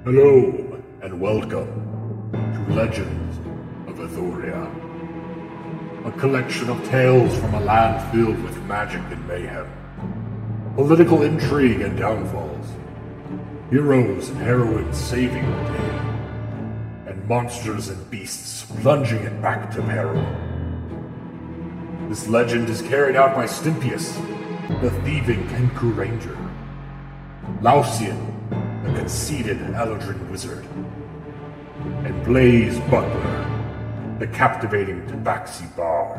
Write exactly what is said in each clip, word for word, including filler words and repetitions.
Hello, and welcome to Legends of Athoria, a collection of tales from a land filled with magic and mayhem, political intrigue and downfalls, heroes and heroines saving the day, and monsters and beasts plunging it back to peril. This legend is carried out by Stimpius, the thieving Kenku Ranger, Laucian, the conceited Eldrin Wizard, and Blaze Butler, the captivating Tabaxi Bard.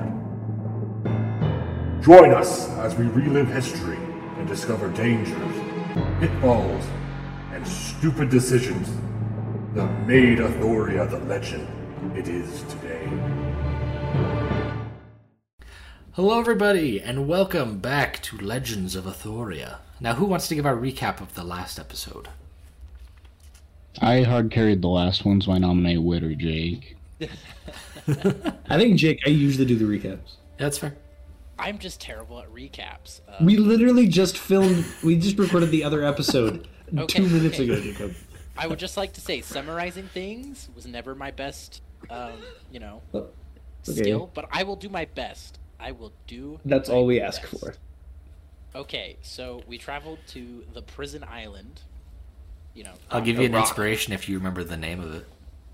Join us as we relive history and discover dangers, pitfalls, and stupid decisions that made Athoria the legend it is today. Hello everybody, and welcome back to Legends of Athoria. Now, who wants to give our recap of the last episode? I hard carried the last one, so I nominate Whit or Jake. I think Jake, I usually do the recaps. That's fair. I'm just terrible at recaps. Uh, We literally just filmed, we just recorded the other episode Okay, two minutes okay. ago, Jacob. I would just like to say, summarizing things was never my best, um, you know, Oh, okay. skill. But I will do my best. I will do. That's my all we ask best. for. Okay, so we traveled to the prison island. You know, I'll on give the you an rock. inspiration if you remember the name of it.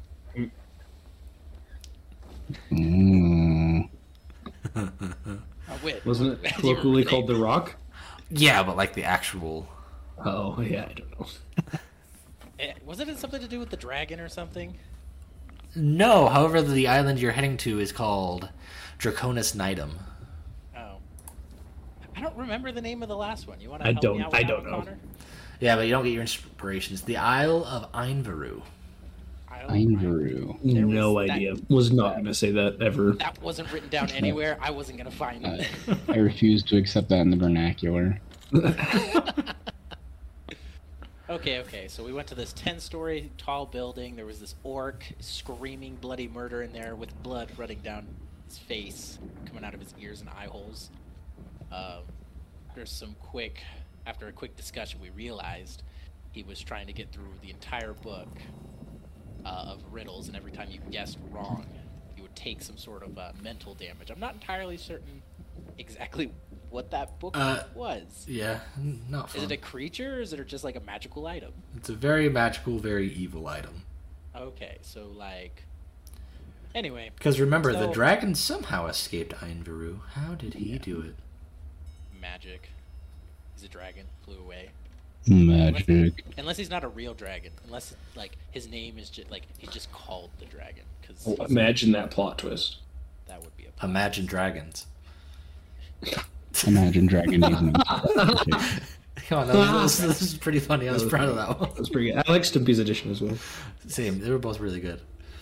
Mm. Oh, wait. Wasn't it Do you colloquially remember called the The Rock? Yeah, but like the actual... Oh, yeah, I don't know. name? Eh, Wasn't it something to do with the dragon or something? No, however, the island you're heading to is called Draconis Nidum. Oh, I don't remember the name of the last one. You want to I help don't- me out with I that don't one, know. Connor? Yeah, but you don't get your inspirations. The Isle of Einveru. Isle of Einveru. There was No that- idea. Was not going to say that ever. That wasn't written down anywhere. I wasn't gonna find Uh, it. I refuse to accept that in the vernacular. Okay, okay. So we went to this ten-story tall building. There was this orc screaming bloody murder in there with blood running down his face, coming out of his ears and eye holes. Um, there's some quick. After a quick discussion, we realized he was trying to get through the entire book uh, of riddles, and every time you guessed wrong, you would take some sort of uh, mental damage. I'm not entirely certain exactly what that book Uh, was. Yeah, n- not fun. Is it a creature, or is it just like a magical item? It's a very magical, very evil item. Okay, so like. Anyway, Because remember, the So- dragon somehow escaped Einveru. How did he do it? magic. He's a dragon, flew away. Magic. Unless he's not a real dragon. Unless like his name is just like he's just called the dragon. Because Oh, imagine that plot twist. that would be a. Imagine dragons. Imagine Dragon using Come on, that was, this, this is pretty funny. I was proud of that one. That's pretty good. I like Stimpy's edition as well. Same. They were both really good.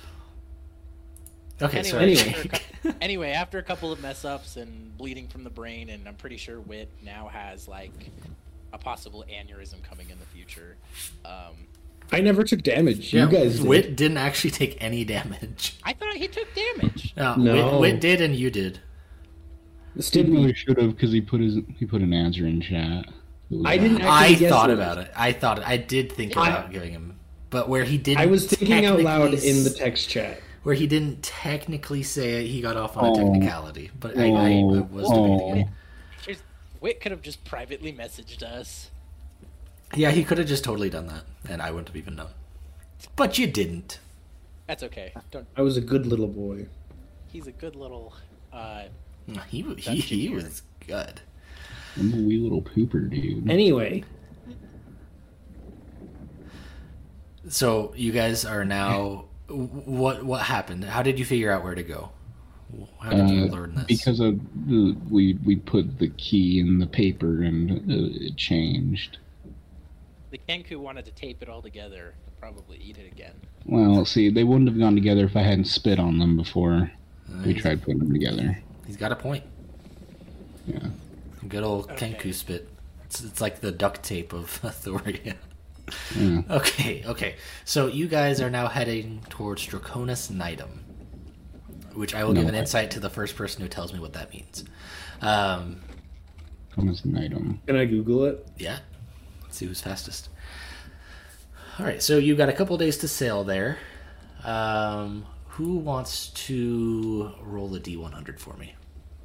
Okay, Anyway, sorry. anyway. After a cou- anyway, after a couple of mess ups and bleeding from the brain, and I'm pretty sure Wit now has like a possible aneurysm coming in the future. Um, I never took damage. Yeah, You guys did. Wit didn't actually take any damage. I thought he took damage. No, No. Wit, Wit did and you did. Didn't Stimpy. really should have because he put his he put an answer in chat. It was I didn't bad. I actually guess thought it. about it. I thought I did think I- about giving him, but where he didn't. I was thinking out loud technically in the s- text chat. where he didn't technically say it, he got off on a Oh. technicality. But I, I, I was debating Oh. it. Here's- Wit could have just privately messaged us. Yeah, he could have just totally done that, and I wouldn't have even known. But you didn't. That's okay. Don't. I was a good little boy. He's a good little. Uh, He wa- he, he was good. I'm a wee little pooper dude. Anyway, So you guys are now. What what happened? How did you figure out where to go? How did you Uh, learn this? Because of the, we we put the key in the paper and uh, it changed. the Kenku wanted to tape it all together and probably eat it again. Well, see, they wouldn't have gone together if I hadn't spit on them before we Nice. tried putting them together. He's got a point. Yeah. Good old Okay. Kenku spit. It's, it's like the duct tape of Athoria. Yeah. Okay, okay. So you guys are now heading towards Draconis Nidum, which I will give No. an insight to the first person who tells me what that means. Um, Come as an item. can I Google it? yeah. Let's see who's fastest. All right, so you got a couple days to sail there. Um, who wants to roll a D one hundred for me?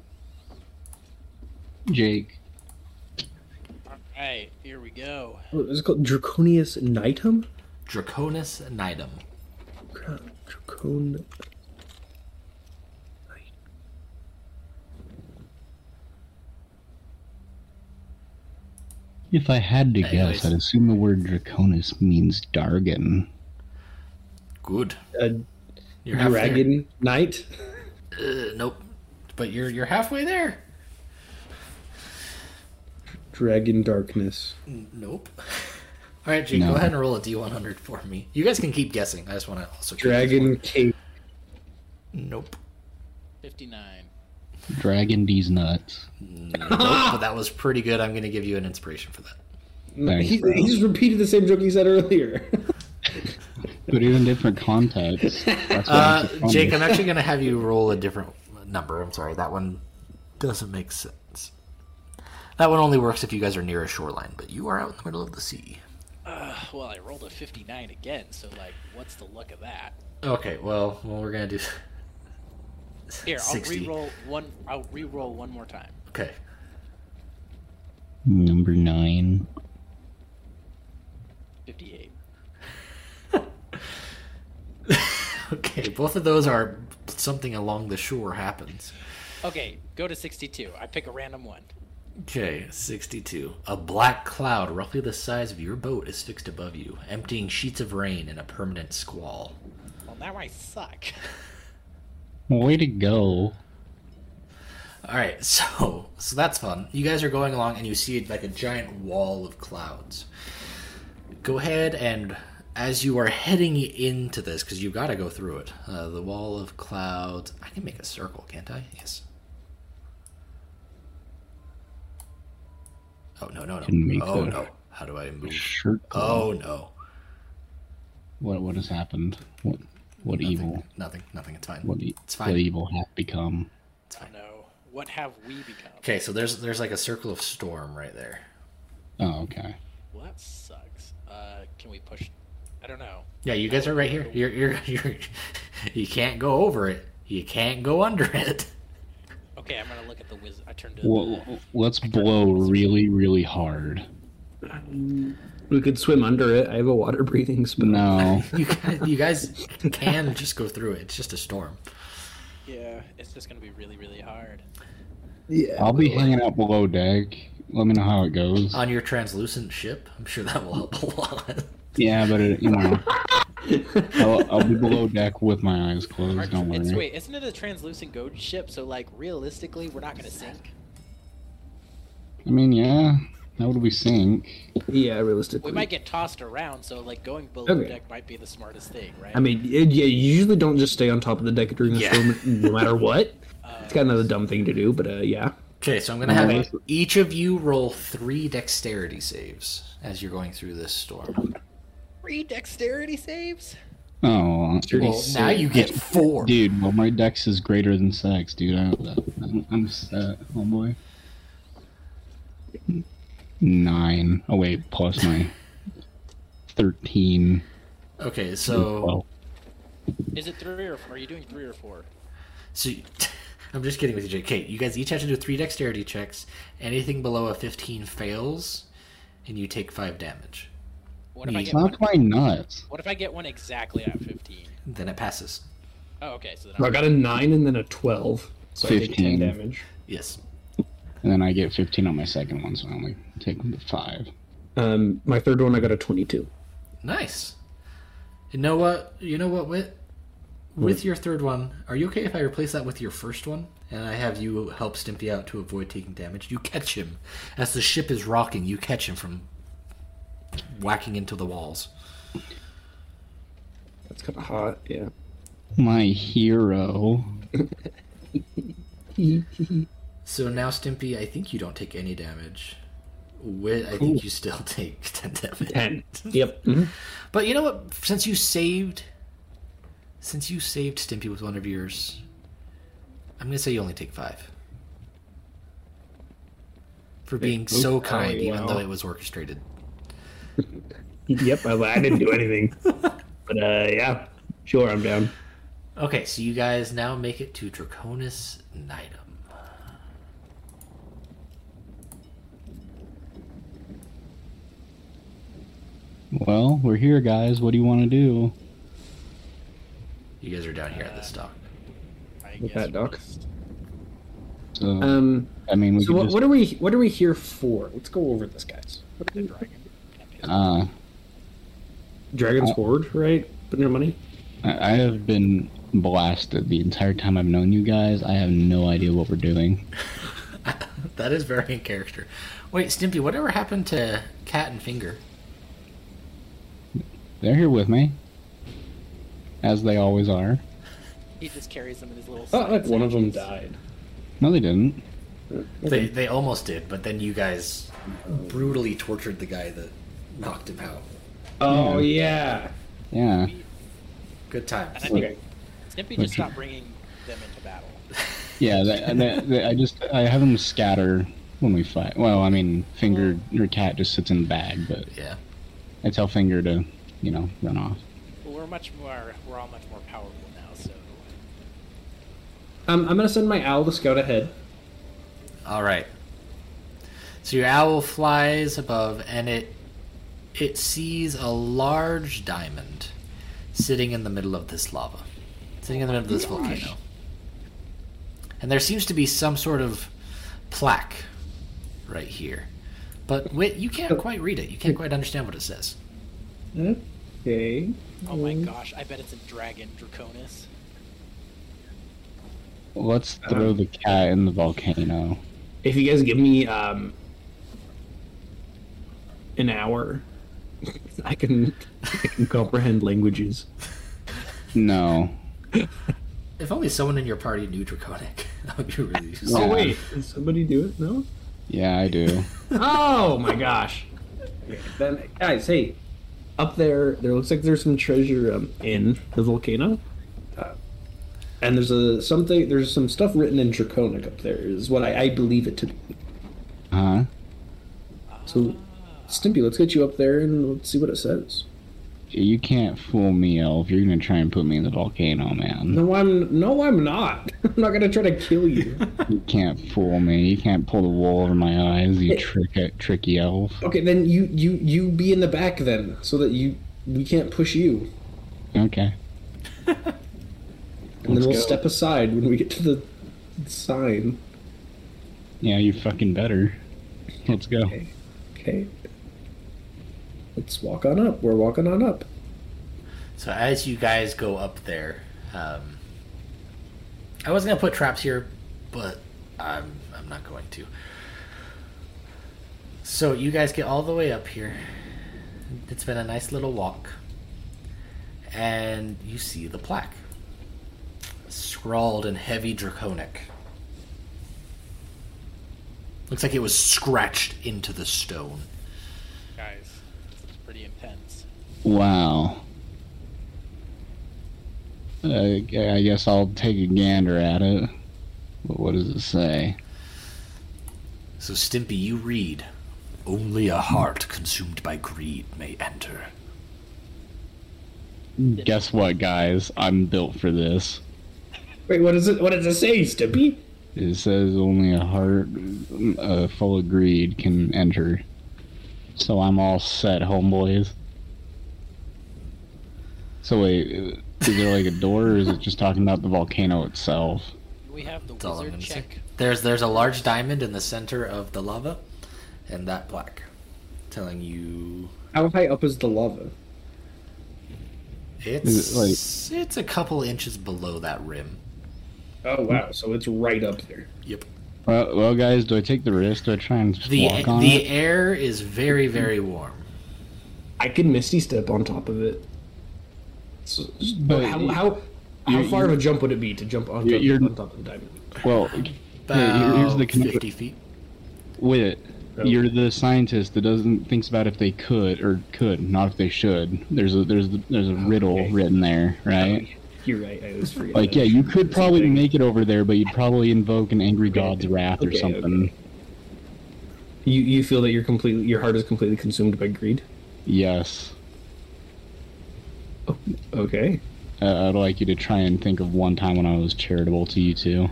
Jake. Alright, here we go. What is it called? Draconius Nightum? Draconis Nidum. Dra- Dracon. If I had to Anyways. guess, I'd assume the word Draconis means Dargan. Good. Uh, You're halfway there. Dragon Knight? Uh, nope. But you're you're halfway there. Dragon Darkness. Nope. All right, Jake, No. go ahead and roll a D one hundred for me. You guys can keep guessing. I just want to also keep Dragon this Cape. one. Nope. fifty-nine. Dragon D's nuts. Nope. But that was pretty good. I'm going to give you an inspiration for that. Thanks, He, bro. he just repeated the same joke he said earlier. But in a different context. That's why Uh, it's funny. Jake, I'm actually going to have you roll a different number. I'm sorry. That one doesn't make sense. That one only works if you guys are near a shoreline, but you are out in the middle of the sea. Uh, well, I rolled a fifty-nine again, so, like, what's the luck of that? Okay, well, well we're going to do Here, I'll sixty. re-roll one. I'll re-roll one more time. Okay. Number nine. fifty-eight. Okay, both of those are something along the shore happens. Okay, go to sixty-two. I pick a random one. Okay, sixty-two. A black cloud roughly the size of your boat is fixed above you, emptying sheets of rain in a permanent squall. Well, now I suck. Way to go. All right, so so that's fun. You guys are going along and you see like a giant wall of clouds. Go ahead and as you are heading into this, because you've got to go through it, uh, the wall of clouds. I can make a circle, can't I? Yes. Oh no no Can make no! Oh the- no! How do I move? Shirt. Oh no! What what has happened? What what Nothing, evil? Nothing. Nothing. It's fine. What, e- It's fine. what evil hath become? It's I fine. don't know. What have we become? Okay, so there's there's like a circle of storm right there. Oh, okay. Well, that sucks. Uh, can we push? I don't know. Yeah, you guys are right here. You're you're you're you can't go over it. You can't go under it. Okay, I'm gonna look at the wizard. I turned to Well, the. let's blow really, really hard. We could swim under it. I have a water breathing spell. No. You guys, you guys can just go through it. It's just a storm. Yeah, it's just gonna be really, really hard. Yeah. I'll be hanging out below deck. Let me know how it goes. On your translucent ship, I'm sure that will help a lot. Yeah, but it, you know, I'll, I'll be below deck with my eyes closed. Our- Don't it's, worry. wait, isn't it a translucent ghost ship? So, like, realistically, we're not gonna sink. I mean, yeah. How would we sink? Yeah, realistically. We might get tossed around. So, like, going below Okay. deck might be the smartest thing, right? I mean, it, yeah, you usually don't just stay on top of the deck during the Yeah. storm, no matter what. Uh, It's kind of a dumb thing to do, but uh, yeah. Okay, so I'm gonna have Nice. each of you roll three dexterity saves as you're going through this storm. three dexterity saves. Oh, Well, now you get four. dude. Well, my dex is greater than sex, dude. I, I'm, I'm set, homeboy. Nine. Oh wait, plus my thirteen. Okay, so Twelve. Is it three or four? Are you doing three or four? so you- I'm just kidding with you, Jake. Okay, you guys each have to do three dexterity checks. Anything below a fifteen fails, and you take five damage. What if I Neat. get one? Suck my nuts. What if I get one exactly at fifteen? Then it passes. Oh, okay. So then I I'm, got a nine and then a twelve, so I take ten Fifteen. damage. Yes. And then I get fifteen on my second one, so I only take the five. Um, my third one, I got a twenty-two. Nice. You know what? You know what, Wit? With your third one, are you okay if I replace that with your first one? And I have you help Stimpy out to avoid taking damage? You catch him. As the ship is rocking, you catch him from whacking into the walls. That's kind of hot, yeah. My hero. So now, Stimpy, I think you don't take any damage. Wit, I Cool. think you still take ten damage. ten. Yep. Mhm. But you know what? Since you saved... Since you saved Stimpy with one of yours, I'm going to say you only take five. For being so Okay, kind, even well. though it was orchestrated. Yep, I, I didn't do anything. But uh, yeah, sure, I'm down. Okay, so you guys now make it to Draconis Nidum. Well, we're here, guys. What do you want to do? You guys are down here at this dock. I With guess that, Doc. just- So, Um, I mean, we so could what, just, what are we what are we here for? Let's go over this, guys. What The are we, dragon. uh, Dragon's Uh, Horde, right? Putting your money. I I have been blasted the entire time I've known you guys. I have no idea what we're doing. That is very in character. Wait, Stimpy, whatever happened to Cat and Finger? They're here with me, as they always are. He just carries them in his little. Oh, like side one of them sashes. died. No, they didn't. They they almost did, but then you guys brutally tortured the guy that knocked him out. Oh yeah. Yeah. Good times. And I think Okay. Snippy just stopped bringing them into battle. Yeah, they, they, they, I just I have them scatter when we fight. Well, I mean, Finger or Cat just sits in the bag, but Yeah. I tell Finger to, you know, run off. But we're much more. We're all much more powerful now. So Um, I'm gonna send my owl to scout ahead. All right. So your owl flies above, and it it sees a large diamond sitting in the middle of this lava, sitting in the middle of this volcano. And there seems to be some sort of plaque right here, but wait, you can't quite read it. You can't quite understand what it says. Okay. oh my gosh, I bet it's a dragon, Draconis. Let's throw the cat in the volcano. If you guys give me um an hour, I can, I can comprehend languages. No. If only someone in your party knew Draconic. That would be really useful. Oh Yeah. wait, did somebody do it? No. Yeah, I do. Oh my gosh. Okay, then, guys, hey, up there, there looks like there's some treasure um, in the volcano, uh, and there's a something. There's some stuff written in Draconic up there. Is what I, I believe it to be. Huh? So, Stimpy, let's get you up there and let's see what it says. You can't fool me, Elf. You're gonna try and put me in the volcano, man. No, I'm no, I'm not. I'm not gonna try to kill you. You can't fool me. You can't pull the wool over my eyes, you trick, tricky elf. Okay, then you you you be in the back then, so that you we can't push you, Okay. and then Let's we'll go. step aside when we get to the sign. Yeah, you fucking better. Let's go. Okay. Okay. Let's walk on up. We're walking on up. So as you guys go up there, um, I was gonna put traps here, but I'm I'm not going to. So you guys get all the way up here. It's been a nice little walk, and you see the plaque scrawled in heavy Draconic. Looks like it was scratched into the stone. Guys, this is pretty intense. Wow. Uh, I guess I'll take a gander at it. But what does it say? So Stimpy, you read, "Only a heart consumed by greed may enter." Guess what, guys? I'm built for this. Wait, what is it? What does it say, Stimpy? It says only a heart uh, full of greed can enter. So I'm all set, homeboys. So wait, is there like a door, or is it just talking about the volcano itself? We have the That's all I'm wizard gonna say. check. There's there's a large diamond in the center of the lava, and that plaque, telling you How high up is the lava? it's Is it it's a couple inches below that rim. Oh wow, so it's right up there. Yep. Well, well, guys, do I take the risk? Do I try and just The walk on the it? air is very very warm. I can Misty Step on top of it. So, But how you- how, how you're- far of a jump would it be to jump on top, You're- you're- on top of the diamond? Well, About yeah, here's the conundrum fifty feet. with it. Oh. You're the scientist that doesn't thinks about if they could or could, not if they should. There's a there's there's a riddle Okay. written there, right? You're right. I always forget. Like, that. yeah, you could probably Something. make it over there, but you'd probably invoke an angry Okay. god's wrath or Okay, something. okay. You you feel that you're completely your heart is completely consumed by greed. Yes. Okay. Uh, I'd like you to try and think of one time when I was charitable to you two.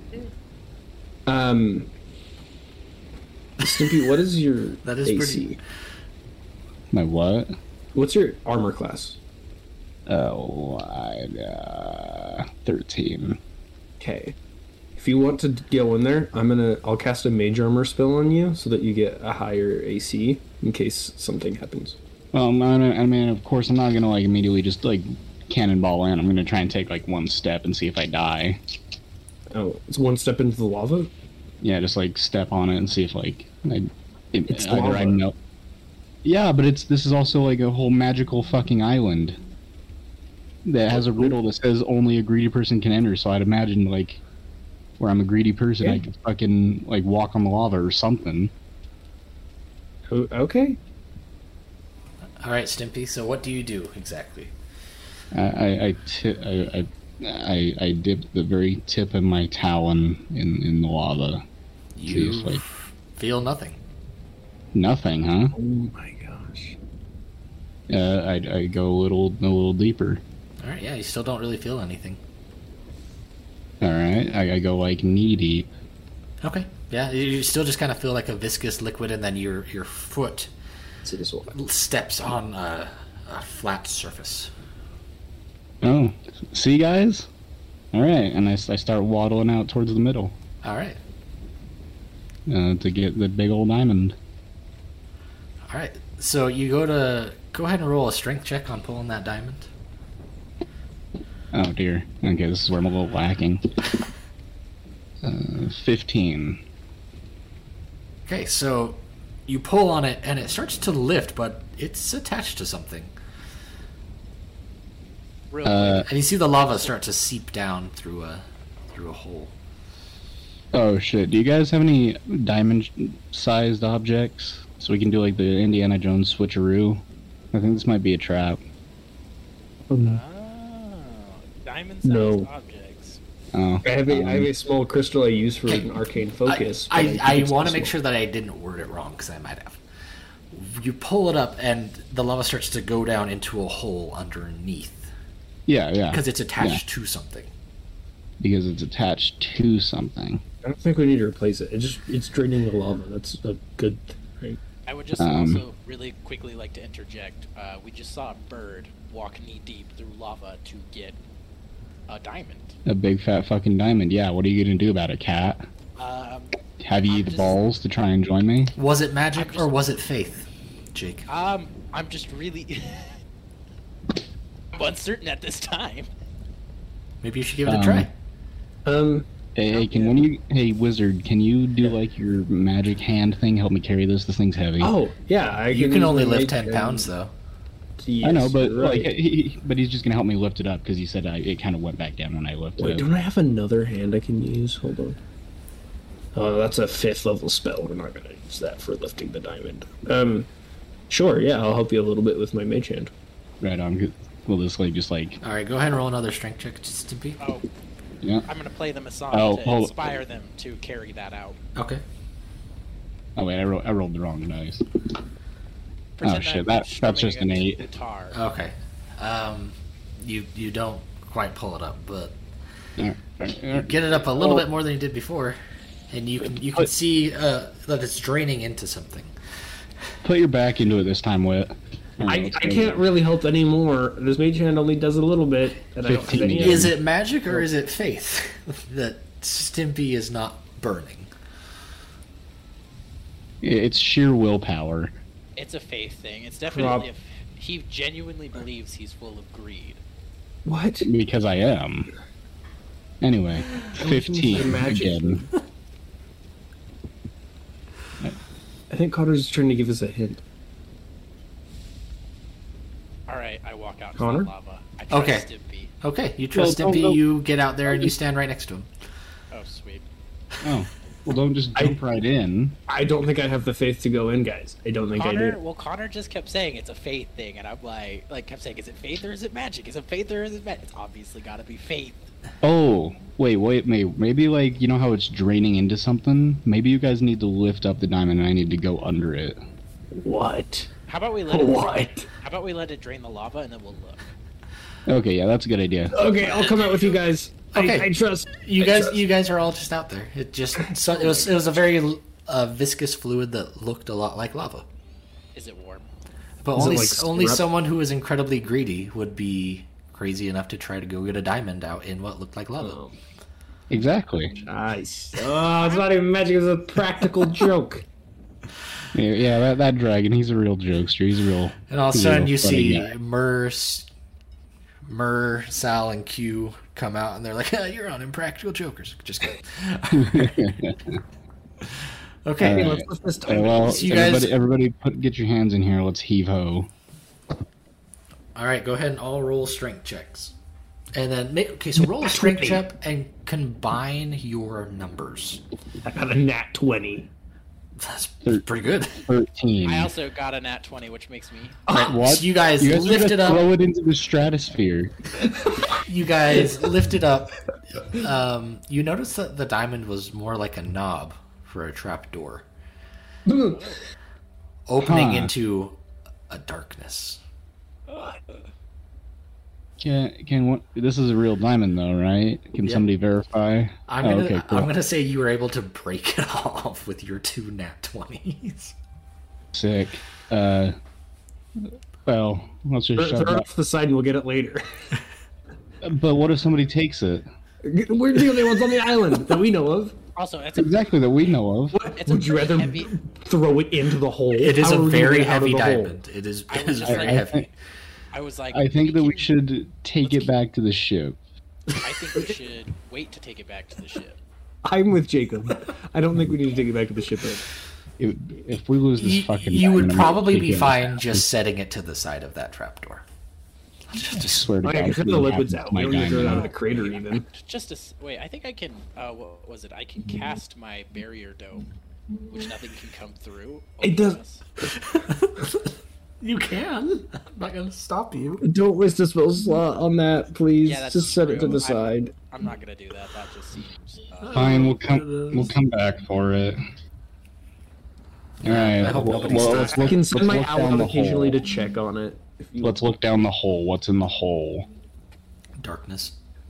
Um, Stimpy, what is your That is A C? pretty- My what? What's your armor class? Oh, I, uh, thirteen. Okay. If you want to go in there, I'm gonna I'll cast a mage armor spell on you so that you get a higher A C in case something happens. Well, I'm not, I mean, of course, I'm not gonna like immediately just like cannonball in. I'm gonna try and take like one step and see if I die. Oh, it's one step into the lava? Yeah, just like step on it and see if like I, it, It's either I lava. know. Yeah, but it's this is also like a whole magical fucking island that has a riddle that says only a greedy person can enter. So I'd imagine like where I'm a greedy person, I Yeah. could fucking like walk on the lava or something. Oh, okay. All right, Stimpy. So what do you do exactly? I I I, ti- I, I I I dip the very tip of my talon in in the lava. See You if, like, feel nothing. nothing, huh? Oh my gosh. Uh, I I go a little a little deeper. All right, yeah, you still don't really feel anything. All right, I, I go like knee deep. Okay, yeah, you you still just kind of feel like a viscous liquid, and then your your foot See this one. steps on a, a flat surface. Oh, see, guys? All right, and I, s- I start waddling out towards the middle All right, uh, to get the big old diamond. all right. So you go to go ahead and roll a strength check on pulling that diamond. Oh dear. Okay, this is where I'm a little lacking. Uh, fifteen. Okay, so you pull on it, and it starts to lift, but it's attached to something. Real Uh, quick. And you see the lava start to seep down through a through a hole. Oh shit. Do you guys have any diamond-sized objects so we can do like the Indiana Jones switcheroo? I think this might be a trap. Um, Oh, diamond-sized No. objects. Oh. I have a um, I have a small crystal I use for an arcane focus. but I, think I, I it's want to too make sure small. that I didn't word it wrong, because I might have. You pull it up, and the lava starts to go down into a hole underneath, Yeah, yeah. because it's attached to something. Because it's attached to something. I don't think we need to replace it. It just it's draining the lava. That's a good thing. I would just Um, also really quickly like to interject. Uh, we just saw a bird walk knee deep through lava to get a diamond. A big fat fucking diamond. Yeah, what are you gonna do about it, cat? Um, Have you I'm the just- balls to try and join me? Was it magic, I'm just- or was it faith, Jake? um, I'm just really I'm uncertain at this time. Maybe you should give it a Um, try. Um, Hey, hey, can one of you, hey wizard, can you do like your magic hand thing? Help me carry this. This thing's heavy. oh yeah, I You can use only my lift mage ten and- pounds, though. Yes, I know, but you're like, right. he, he- but he's just gonna help me lift it up because he said I, it kind of went back down when I lifted Wait, it. don't I have another hand I can use? Hold on. Oh, that's a fifth level spell. We're not gonna use that for lifting the diamond. Um, sure, yeah, I'll help you a little bit with my mage hand. Right on. Good. Will this like just like All right, go ahead and roll another strength check, just to be. Oh, yeah? I'm gonna play them a song Oh, to hold- inspire them to carry that out. Okay. Oh wait, I, ro- I rolled the wrong dice. Pretend Oh, shit, I'm that- that's strumming just an a eight. Guitar. Okay. Um, you you don't quite pull it up, but Alright, alright. get it up a little Oh. bit more than you did before, and you can you can see uh, that it's draining into something. Put your back into it this time, Wit. Alright, I, let's I go. can't really help anymore. This mage hand only does a little bit, and I don't have fifteen any. again. Is it magic or is it faith that Stimpy is not burning? It's sheer willpower. It's a faith thing. It's definitely if he genuinely believes he's full of greed. What? Because I am. Anyway, fifteen Imagine. again. I think Connor's trying to give us a hint. All right, I walk out to Connor? the lava. I trust Okay. Stimpy. Okay, you trust Well, don't- Stimpy. don't- You get out there and you stand right next to him. Oh, sweet. Oh, well, don't just jump right in. I don't think I have the faith to go in, guys. I don't think I Connor, do. well, Connor just kept saying it's a faith thing, and I'm like, like kept saying, is it faith or is it magic? Is it faith or is it magic? It's obviously got to be faith. Oh, wait, wait, maybe, maybe like you know how it's draining into something. Maybe you guys need to lift up the diamond, and I need to go under it. What? How about we let it? What? How about we let it drain the lava and then we'll look. Okay, yeah, that's a good idea. Okay, I'll come out with you guys. Okay. I, I trust. You I guys, trust. you guys are all just out there. It just so it was it was a very uh, viscous fluid that looked a lot like lava. Is it warm? But Is it only like only syrup? someone who is incredibly greedy would be crazy enough to try to go get a diamond out in what looked like lava. Oh, Exactly. nice. Oh, it's not even magic. It's a practical joke. Yeah, yeah, that, that dragon, he's a real jokester. He's a real. And all of a he's a sudden, real you funny see guy. Mur, S- Mur, Sal, and Q come out, and they're like, "Ah, "You're on Impractical Jokers." Just kidding. Okay. All Hey, right. let's lift this Uh, time. well, So you guys- everybody, everybody, put get your hands in here. Let's heave ho. All right, go ahead and all roll strength checks. And then, make, okay, so roll a strength twenty. check and combine your numbers. I got a nat twenty. That's Thir- pretty good. Thirteen. I also got a nat twenty, which makes me. What? So you guys, You guys are lift gonna it up. throw it into the stratosphere. You guys lift it up. Um, you notice that the diamond was more like a knob for a trap door, opening Huh. into a darkness. Can can what? This is a real diamond, though, right? Can Yeah. somebody verify? I'm Oh, gonna, okay, cool. I'm gonna say you were able to break it off with your two nat twenties. Sick. Uh, well, let's just Throw shove throw it that. off the side and we'll get it later. But what if somebody takes it? We're the only ones on the island that we know of. Also, it's a, Exactly, that we know of. it's a Would you pretty rather heavy. throw it into the hole? It is How a are we gonna very get out of heavy the hole? diamond. It is, it was is just very I, I heavy. think, I was like, I think that we can- should take let's it keep- back to the ship. I think we should wait to take it back to the ship. I'm with Jacob. I don't think we need to take it back to the ship. Though. If, if we lose this You, fucking, you would diamond, I'm probably gonna be kick it. fine just setting it to the side of that trapdoor. I swear to Oh, God, yeah, if because the something liquid's happens out. to We my don't need to throw it out of diamond, the crater even. Just to s- wait, I think I can. Uh, what was it? I can cast my barrier dome, which nothing can come through. It does- Us. You can. I'm not gonna stop you. Don't waste a spell slot on that, please. Yeah, that's Just set it to true. the side. I'm not gonna do that. That just seems. Uh, fine, we'll come. We'll come back for it. All right. I hope well, nobody well, stops. let's I look, can let's send my look owl down out the occasionally hole. to check on it. If you Let's look down the hole. What's in the hole? Darkness.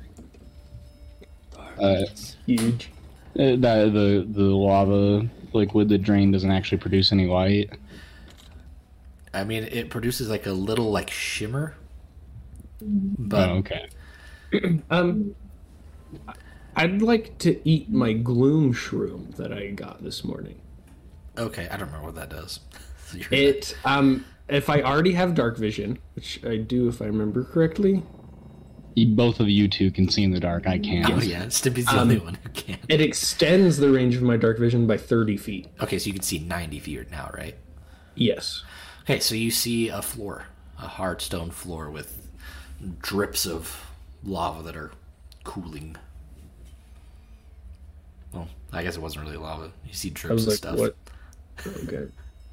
Uh, huge. Uh, that the the lava liquid that drain doesn't actually produce any light. I mean, it produces like a little like shimmer. But Oh, okay. Um, I'd like to eat my gloom shroom that I got this morning. okay, I don't remember what that does. So you're- It um, if I already have dark vision, which I do if I remember correctly, You, both of you two can see in the dark. I can't. Oh yeah, Stimpy's the Um, only one who can. it extends the range of my dark vision by thirty feet. Okay, so you can see ninety feet now, right? Yes. Okay, so you see a floor, a hard stone floor with drips of lava that are cooling. Well, I guess it wasn't really lava. You see I drips was of like, stuff. what? Okay.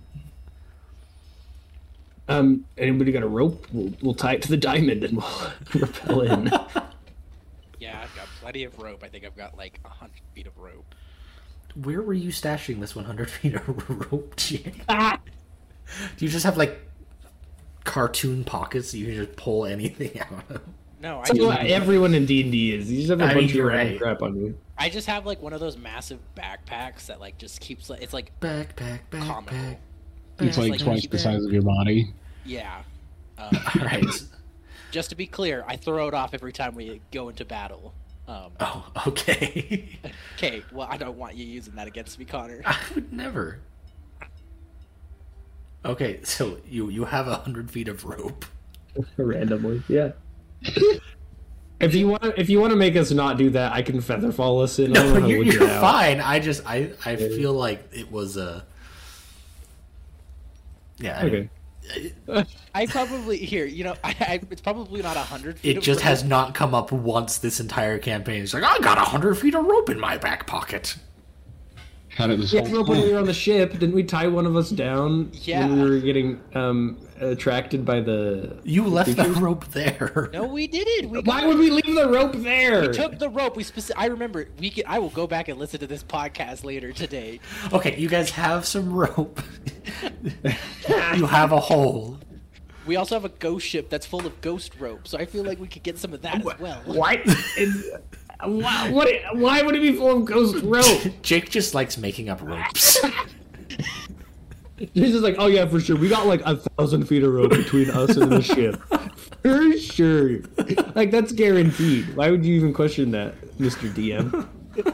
Um, anybody got a rope? We'll, we'll tie it to the diamond and we'll rappel in. yeah, I've got plenty of rope. I think I've got like a hundred feet of rope. Where were you stashing this one hundred feet of rope, Jake? Do you just have like cartoon pockets that you can just pull anything out of? No, I So just, what everyone in D and D is. You just have a I bunch mean, of you're random right. crap on you. I just have like one of those massive backpacks that like just keeps like it's like Backpack, backpack. comical. It's Yeah, like, like twice keep the it- size of your body. Yeah. Um, All right. just to be clear, I throw it off every time we go into battle. Um, Oh, okay. okay, well, I don't want you using that against me, Connor. I would never. Okay, so you you have a hundred feet of rope. Randomly, yeah. If you want, if you want to make us not do that, I can feather fall us in. I don't know No, how to you're, look you're it out. fine. I just I I feel like it was a. Yeah. I- Okay. I probably here, you know, I, I it's probably not a hundred feet. It of just rope. has not come up once this entire campaign. It's like I got a hundred feet of rope in my back pocket. How did this Yeah, whole when we were on the ship, didn't we tie one of us down Yeah. when we were getting um, attracted by the? You left the creatures? rope there. No, we didn't. We Why would we leave the rope there? We took the rope. We speci- I remember. We can, I will go back and listen to this podcast later today. Okay, you guys have some rope. You have a hole. We also have a ghost ship that's full of ghost rope, so I feel like we could get some of that as well. What? Is, why, what? Why would it be full of ghost rope? Jake just likes making up ropes. He's just like, oh yeah, for sure. We got like a thousand feet of rope between us and the ship. For sure. Like, that's guaranteed. Why would you even question that, Mister D M?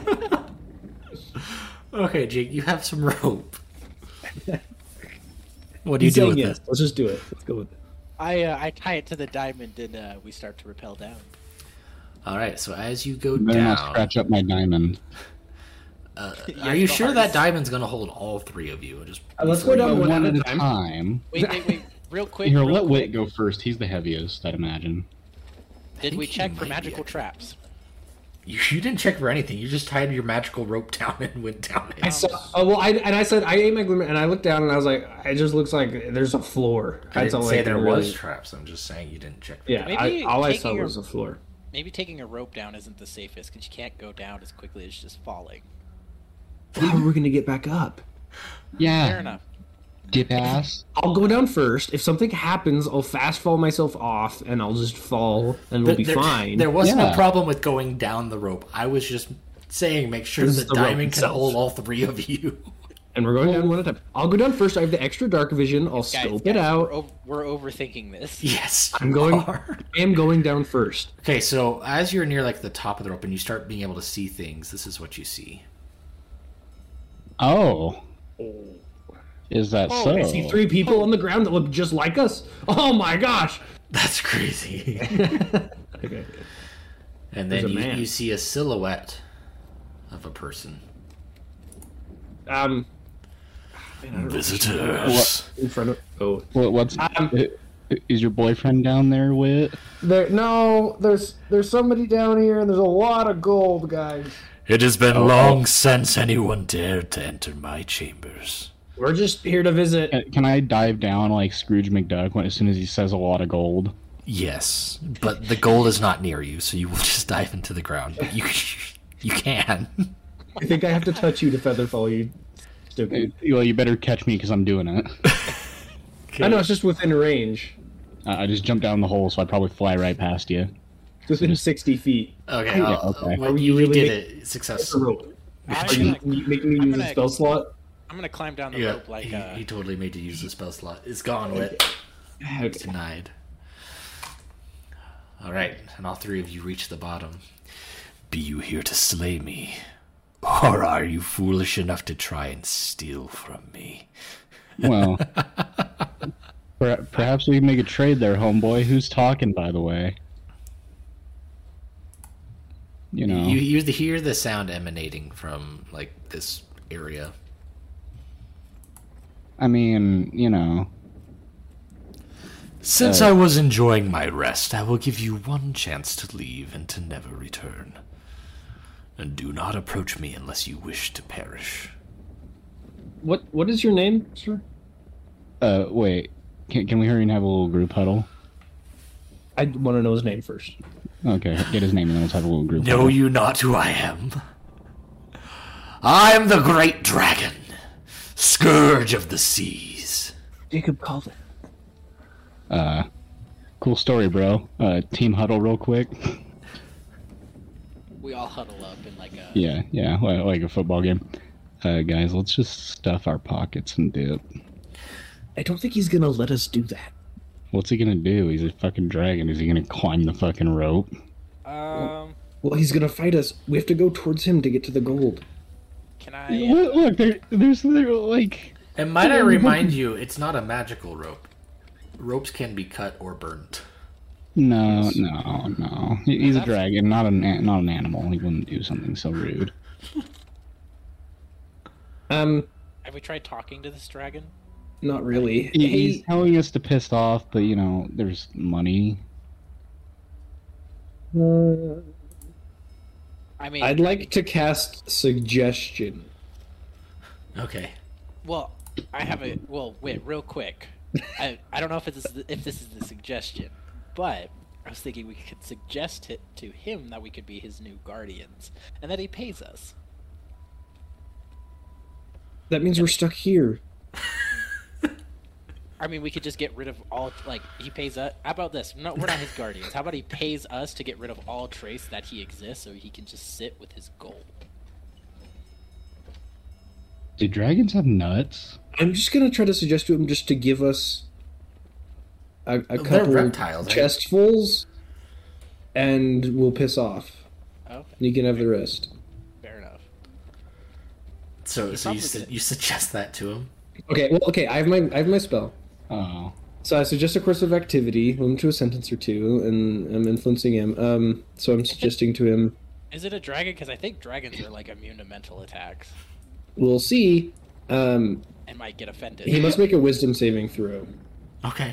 Okay, Jake, you have some rope. What do you He's do saying with yes. it? Let's just do it. Let's go with it. I uh, I tie it to the diamond and uh, we start to rappel down. All right, so as you go Better not down, scratch up my diamond. uh, Yeah, are you the sure that hardest. diamond's gonna hold all three of you? Just Uh, let's go Go down one, one at a time. time. Wait, wait, wait, real quick. Here, real let quick. Wit go first. He's the heaviest, I'd imagine. Did think we he check for might be magical actually. traps? You, you didn't check for anything. You just tied your magical rope down and went down it. I saw, oh well, I and I said I ate my glimmer, and I looked down, and I was like, it just looks like there's a floor. I That's didn't all say I there can was really- traps. I'm just saying you didn't check. For Yeah, Maybe I, all I taking saw your- was a floor. Maybe taking a rope down isn't the safest because you can't go down as quickly as just falling. How are we gonna get back up? Yeah, Fair enough. dip ass. I'll go down first. If something happens, I'll fast fall myself off, and I'll just fall, and we'll be there, fine. There wasn't Yeah. a problem with going down the rope. I was just saying make sure This the is the rope diamond can itself. hold all three of you. And we're going down one at a time. I'll go down first. I have the extra dark vision. I'll Guys, scope guys, it out. We're, ov- we're overthinking this. Yes, I'm you going. are. I am going down first. Okay, so as you're near like the top of the rope and you start being able to see things, this is what you see. Oh. Is that Oh, so? I see three people on the ground that look just like us. Oh my gosh! That's crazy. Okay. And There's then a you, man. you see a silhouette of a person. Um. man, I don't know. Visitors. In front of. Oh. What, what's Um, is your boyfriend down there, Wit? There. No. There's. There's somebody down here, and there's a lot of gold, guys. It has been long since anyone dared to enter my chambers. We're just here to visit. Uh, Can I dive down like Scrooge McDuck when as soon as he says a lot of gold? Yes, but the gold is not near you, so you will just dive into the ground. But you, you can. I think I have to touch you to feather fall you. Stupid. Uh, Well, you better catch me because I'm doing it. I know it's just within range. Uh, I just jumped down the hole, so I'd probably fly right past you. It's within sixty feet. Okay, Yeah, I'll- okay. well, Are we you really did make- it. Success. A rope. I'm Are you gonna, making me I'm use a gonna- spell slot? I'm gonna climb down the Yeah, rope like he, uh, he totally made you use the spell slot. It's gone with. Okay. Denied. All right, and all three of you reach the bottom. Be you here to slay me, or are you foolish enough to try and steal from me? Well, per- perhaps we can make a trade there, homeboy. Who's talking, by the way? You know, You, you hear the sound emanating from like this area. I mean, you know, Since Uh, I was enjoying my rest, I will give you one chance to leave and to never return. And do not approach me unless you wish to perish. What What is your name, sir? uh, wait, can, can we hurry and have a little group huddle? I want to know his name first. Okay, get his name and then let's have a little group Know huddle. you not who I am? I am the great dragon, scourge of the seas. Jacob called it. Uh, cool story, bro. Uh, team huddle real quick. we all huddle up in like a. Yeah, yeah, li- like a football game. Uh, guys, let's just stuff our pockets and dip. I don't think he's gonna let us do that. What's he gonna do? He's a fucking dragon. Is he gonna climb the fucking rope? Um, Well, he's gonna fight us. We have to go towards him to get to the gold. can I? Uh, Look, look there, there's there, like. And might I remind you, it's not a magical rope. Ropes can be cut or burnt. No, no, no. He- He's a That's- dragon, not an a- not an animal. He wouldn't do something so rude. Um, have we tried talking to this dragon? not really. He- He's Hey, telling us to piss off, but you know, there's money. uh, I mean, I'd like to cast suggestion. Okay. well, I have a. Well, wait, real quick. I I don't know if this is the, if this is the suggestion, but I was thinking we could suggest it to him that we could be his new guardians, and that he pays us. That means we're stuck here. I mean, we could just get rid of all, like, he pays us. How about this? No, we're not his guardians. How about he pays us to get rid of all trace that he exists so he can just sit with his gold? Do dragons have nuts? I'm just gonna try to suggest to him just to give us a, a They're couple reptiles, right? chestfuls, and we'll piss off. Okay, And you can have the rest. fair enough. So, so you probably su- did. you suggest that to him? Okay, well, okay, I have my I have my spell. Oh. So I suggest a course of activity, limit to a sentence or two, and I'm influencing him. Um, so I'm suggesting to him, Is it a dragon? Because I think dragons are, like, immune to mental attacks we'll see. Um, and might get offended. he must make a wisdom saving throw. Okay.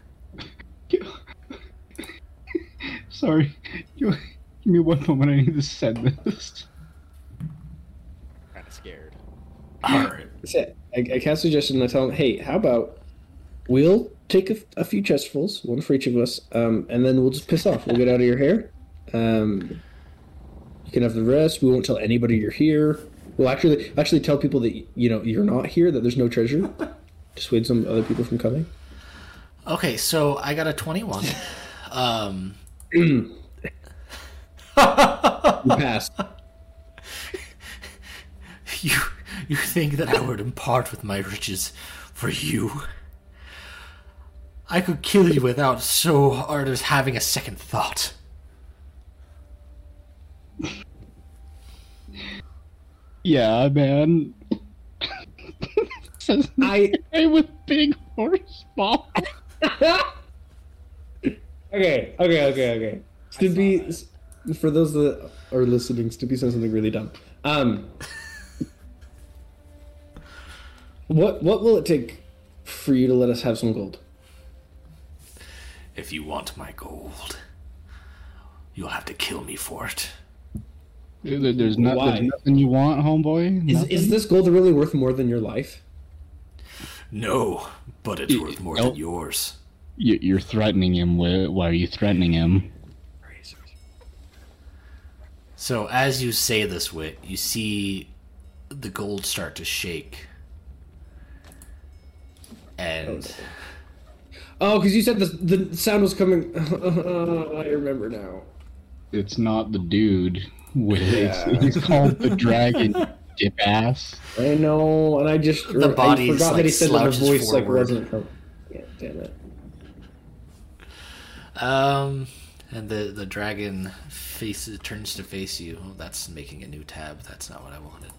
Sorry. Give give me one moment. I need to send this. Kind of scared. All right. So I, I cast a suggestion and I tell him, hey, how about we'll take a, a few chestfuls, one for each of us, um, and then we'll just piss off. We'll get out of your hair. Um, you can have the rest. We won't tell anybody you're here. We'll actually actually tell people that you know you're not here, that there's no treasure. Dissuade some other people from coming. Okay, so I got a twenty-one. Um, You passed. you you think that I would part with my riches for you? I could kill you without so artist having a second thought. Yeah, man. Says the I guy with big horse ball. okay, okay, okay, okay. Stimpy, for those that are listening, Stimpy said something really dumb. Um, what what will it take for you to let us have some gold? If you want my gold, you'll have to kill me for it. There- There's, not, Why? there's nothing you want, homeboy? Is Nothing? is this gold really worth more than your life? No, but it's Y- worth more nope. than yours. You- You're threatening him with. Why are you threatening him? So as you say this, Wit, you see the gold start to shake. And Oh, because you said the the sound was coming. I remember now. It's not the dude with. Yeah. It's, he's called the dragon. Dip ass. I know, and I just The I body's, forgot like, that he said that the slouches voice like forward. wasn't from. Yeah, damn it. um and the the dragon faces turns to face you. Oh, that's making a new tab. That's not what I wanted.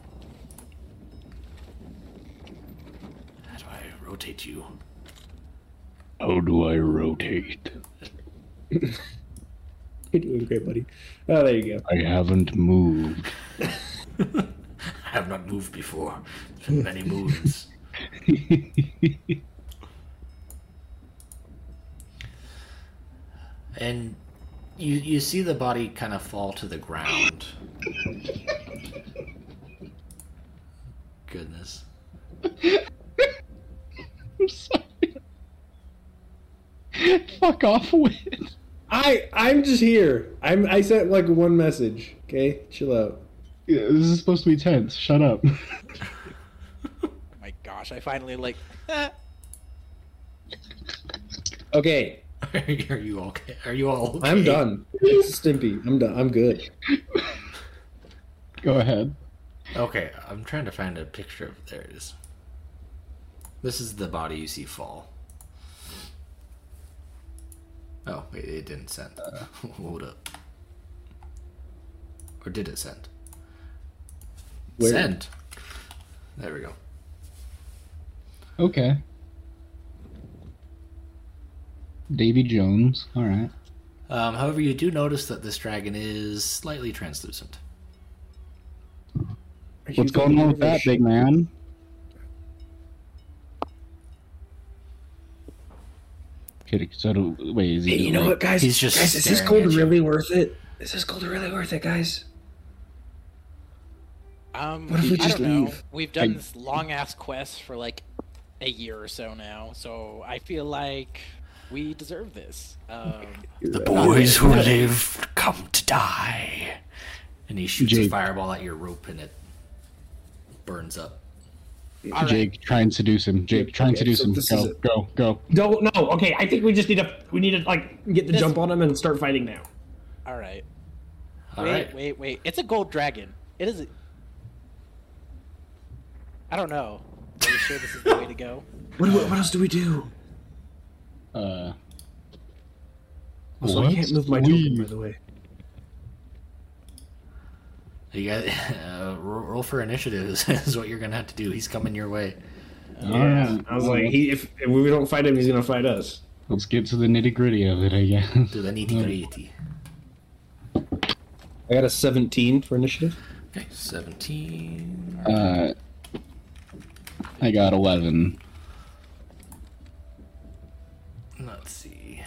How do I rotate you? How do I rotate? You're doing great, buddy. Oh, there you go. I haven't moved. I have not moved before. It's been many moons. And you you see the body kind of fall to the ground. Goodness. I'm sorry. Fuck off with. I I'm just here. I'm I sent like one message. Okay, chill out. Yeah, this is supposed to be tense. Shut up. Oh my gosh, I finally, like, Okay, Are you okay? Are you all okay? I'm done. It's Stimpy. I'm done. I'm good. Go ahead. Okay, I'm trying to find a picture of there it is. This is the body you see fall. Oh, wait, it didn't send. Hold up. Or did it send? Where? Send. There we go. Okay. Davy Jones. All right. Um, however, you do notice that this dragon is slightly translucent. Are you What's going on with that, big man? Okay, so do, wait, is he? Hey, you know like- what, guys? He's just guys, is this staring gold at you. really worth it? Is this gold really worth it, guys? um, What if we I just don't know. leave? We've done I- this long ass quest for like a year or so now, so I feel like we deserve this. Um, The boys who live come to die. And he shoots a Jake. fireball at your rope and it burns up. All right. Jake, try and seduce him. Jake, try and Okay, seduce so him. this Go, is it. go, go. Don't no. Okay, I think we just need to we need to like get the This- jump on him and start fighting now. All right. All wait, right. wait, wait. It's a gold dragon. It is. A... I don't know. Are you sure this is the way to go? What what, what else do we do? Uh. Also, I can't move my token, by the way. You guys, uh, roll, roll for initiative is, is what you're gonna have to do. He's coming your way. Yeah, I was like, he if, if we don't fight him, he's gonna fight us. Let's get to the nitty gritty of it, I guess. To the nitty gritty. I got a seventeen for initiative. Okay, seventeen. Uh, I got eleven. Let's see.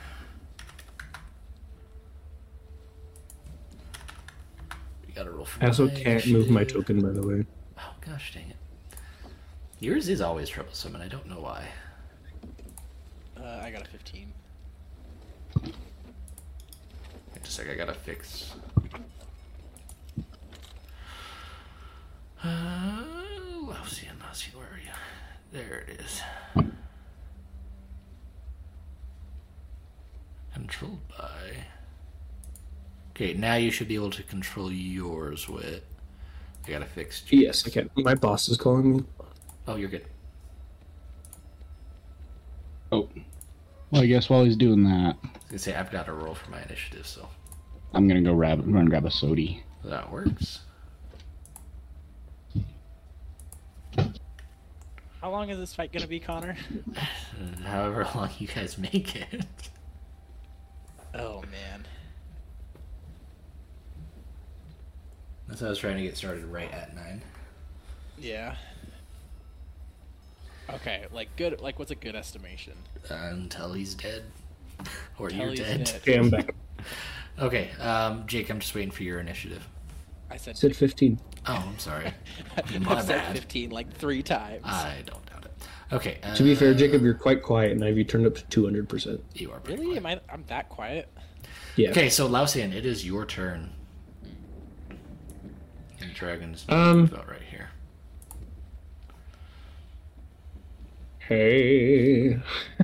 We gotta roll for I also my can't move my initiative. token, by the way. Oh gosh, dang it! Yours is always troublesome, and I don't know why. Uh, I got a fifteen. Wait just a sec, I gotta fix. Uh, Lausian, Lausian, where are you? There it is. Controlled by. Okay, now you should be able to control yours with. I gotta fix. Yes, I can. My boss is calling me. Oh, you're good. Oh. Well, I guess while he's doing that, I was gonna say I've got to roll for my initiative, so I'm gonna go grab, run grab a sody. that works. How long is this fight gonna be, Connor? However long you guys make it. Oh man. That's why I was trying to get started right at nine. Yeah. Okay, like good. Like what's a good estimation? Uh, until he's dead. Or Until you're he's dead. dead. Okay, I'm back. Okay, um, Jake, I'm just waiting for your initiative. I said. Said fifteen. Oh, I'm sorry. My I said bad. fifteen like three times. I don't doubt it. Okay. Uh, To be fair, Jacob, you're quite quiet, and I've you turned up to two hundred percent. You are pretty Really? quiet. Am I? I'm that quiet? Yeah. Okay, so Lausian, it is your turn. And dragon's Um. about right here. Hey.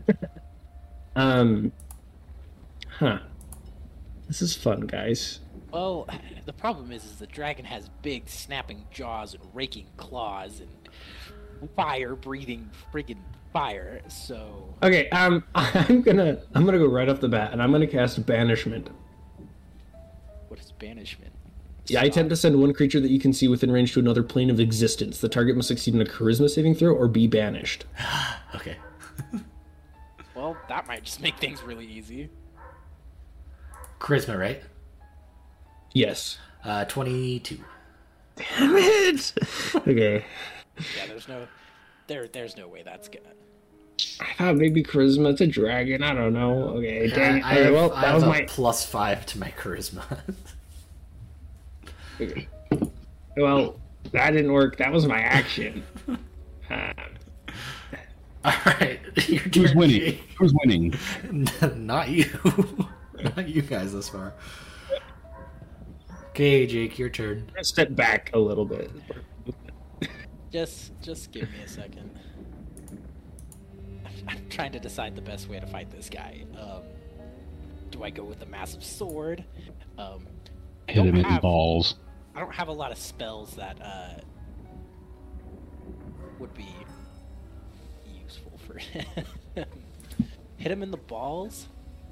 um. Huh. This is fun, guys. Well, the problem is, is the dragon has big snapping jaws and raking claws and fire-breathing friggin' fire. So Okay. Um. I'm gonna. I'm gonna go right off the bat, and I'm gonna cast Banishment. what is banishment? Yeah, I attempt to send one creature that you can see within range to another plane of existence. The target must succeed in a Charisma saving throw or be banished. Okay. Well, that might just make things really easy. Charisma, right? Yes. Uh, twenty-two. Damn it. Okay. Yeah, there's no, there, there's no way that's gonna. I thought maybe Charisma. It's a dragon. I don't know. Okay. Dang it. I, I Alright, have, well, I that have was a my. plus five to my charisma. Okay. Well, that didn't work. That was my action. Um, Alright, your turn. Who's winning? Jake. Who's winning? Not you. Not you guys this far. Okay, Jake, your turn. step back a little bit. Just, just give me a second. I'm trying to decide the best way to fight this guy. Um, do I go with the massive sword? Um, I Hit don't him in the have- balls. I don't have a lot of spells that uh, would be useful for him. Hit him in the balls?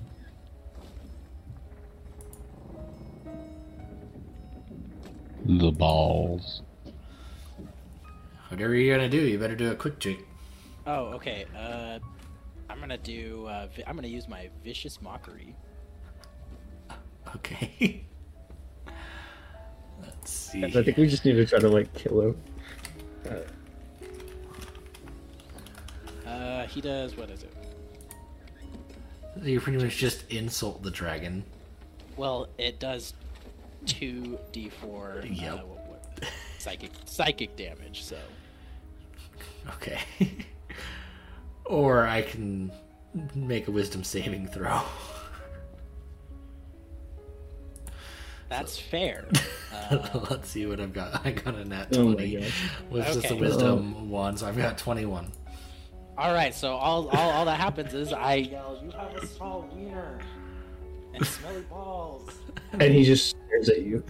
The balls. Whatever you're gonna do, you better do it quick, Jake. Oh, okay. Uh, I'm gonna do. Uh, vi- I'm gonna use my vicious mockery. Okay. Let's see. I think we just need to try to like kill him. Uh, he does. What is it? You pretty much just insult the dragon. Well, it does two d four. Yep. Uh, what, what, psychic psychic damage. So. Okay. Or I can make a wisdom saving throw. That's fair. Uh, Let's see what I've got. I got a nat Oh my twenty gosh. with just a Okay. wisdom one, so I've got twenty-one. all right, so all, all all that happens is I yell, "You have a small wiener and smelly balls." And he just stares at you.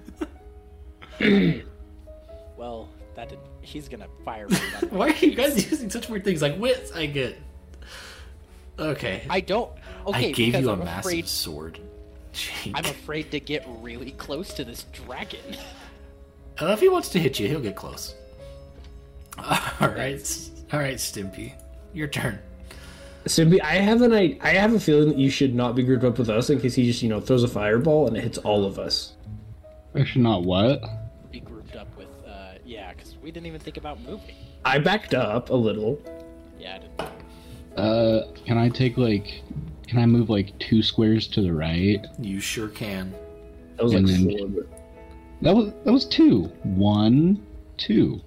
Well, that did. He's gonna fire me. that way. Why are you guys using such weird things like wits? I get. Okay. I don't. Okay, I gave because you a I'm massive afraid. sword. Jake. I'm afraid to get really close to this dragon. Uh, if he wants to hit you, he'll get close. All right, all right, Stimpy, your turn. Simply, I have an I, I have a feeling that you should not be grouped up with us in case he just you know throws a fireball and it hits all of us. Actually, not what? Be grouped up with. Uh, yeah, because we didn't even think about moving. I backed up a little. Yeah, I didn't. Uh, can I take like, can I move like two squares to the right? You sure can. That was And like then- four, but That was that was two. One, two.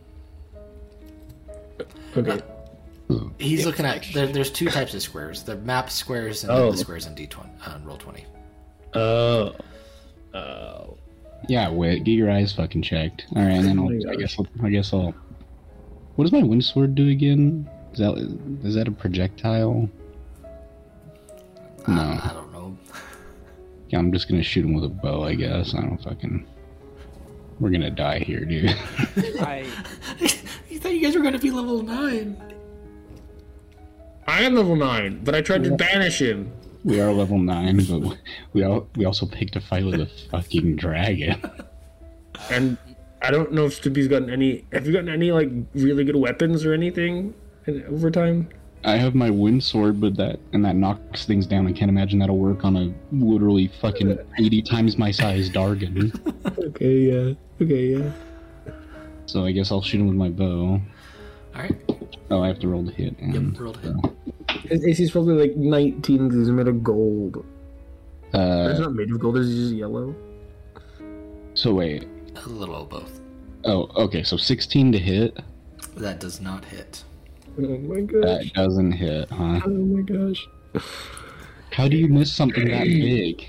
okay. He's looking at. There, there's two types of squares: the map squares and then Oh. the squares in D twenty, uh, roll twenty. Oh. Oh. Yeah, wait, get your eyes fucking checked. All right, and then Oh my I'll, I gosh. guess I'll, I guess I'll. What does my wind sword do again? Is that is that a projectile? No. Uh, I don't know. Yeah, I'm just gonna shoot him with a bow, I guess. I don't fucking. We're gonna die here, dude. I. You thought you guys were going to be level nine. I am level nine, but I tried to banish him. We are level nine, but we all we also picked a fight with a fucking dragon. And I don't know if Stimpy's gotten any. Have you gotten any like really good weapons or anything in overtime? I have my wind sword, but that and that knocks things down. I can't imagine that'll work on a literally fucking eighty times my size Dargon. Okay, yeah. Okay, yeah. So I guess I'll shoot him with my bow. All right. Oh, I have to roll to hit. And, Yep, roll to hit. His A C's probably like nineteen because he's made of gold. Uh, It's not made of gold, it's just yellow. so wait. A little of both. Oh, okay. So sixteen to hit. That does not hit. Oh my gosh. That doesn't hit, huh? Oh my gosh. How do you miss something that big?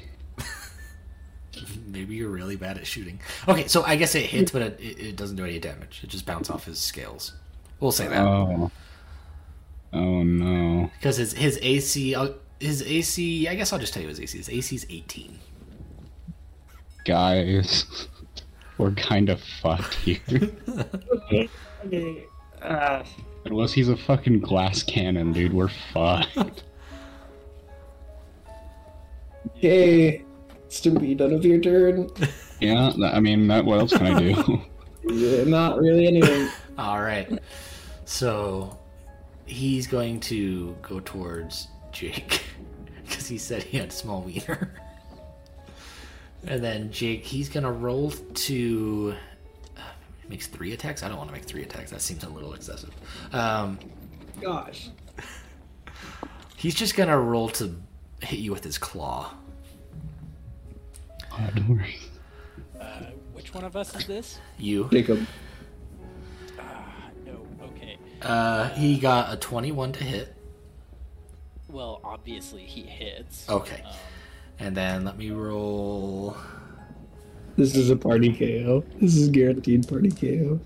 Maybe you're really bad at shooting. Okay, so I guess it hits, but it, it, it doesn't do any damage. It just bounces off his scales. We'll say that. Oh. Oh no. Because his, his A C, uh, his A C, I guess I'll just tell you his A C. His A C is eighteen. Guys, we're kind of fucked here. Okay. Uh, Unless he's a fucking glass cannon, dude, we're fucked. okay. Stimpy, done with your turn? Yeah, th- I mean, that, what else can I do? Yeah, not really anything. All right. So he's going to go towards Jake because he said he had small wiener. And then Jake, he's going to roll to. Uh, makes three attacks? I don't want to make three attacks. That seems a little excessive. Um, Gosh. he's just going to roll to hit you with his claw. Oh, don't worry. Uh, which one of us is this? You. Jacob. No. Okay. Uh, he got a twenty-one to hit. Well, obviously he hits. Okay. Um, And then let me roll. This is a party K O. This is guaranteed party K O.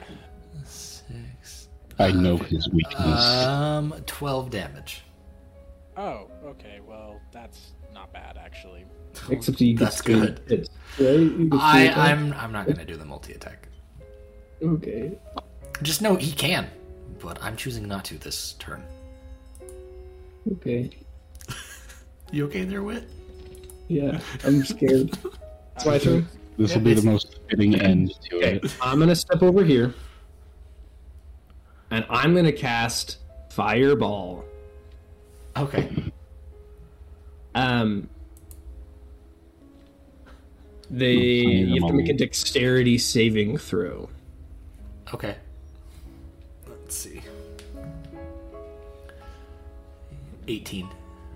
Six. I know his weakness. Um, twelve damage. oh. Okay. Well, that's not bad actually. Except you get That's three good. hits, right? You get I, three attacks? I'm I'm not gonna do the multi attack. Okay. Just know he can, but I'm choosing not to this turn. Okay. You okay there, Wit? Yeah, I'm scared. It's my turn. This will be the it's- most fitting end to Okay, it. I'm gonna step over here, and I'm gonna cast Fireball. Okay. Um, they finding you have to them make a all. Dexterity saving throw. Okay. Let's see. eighteen.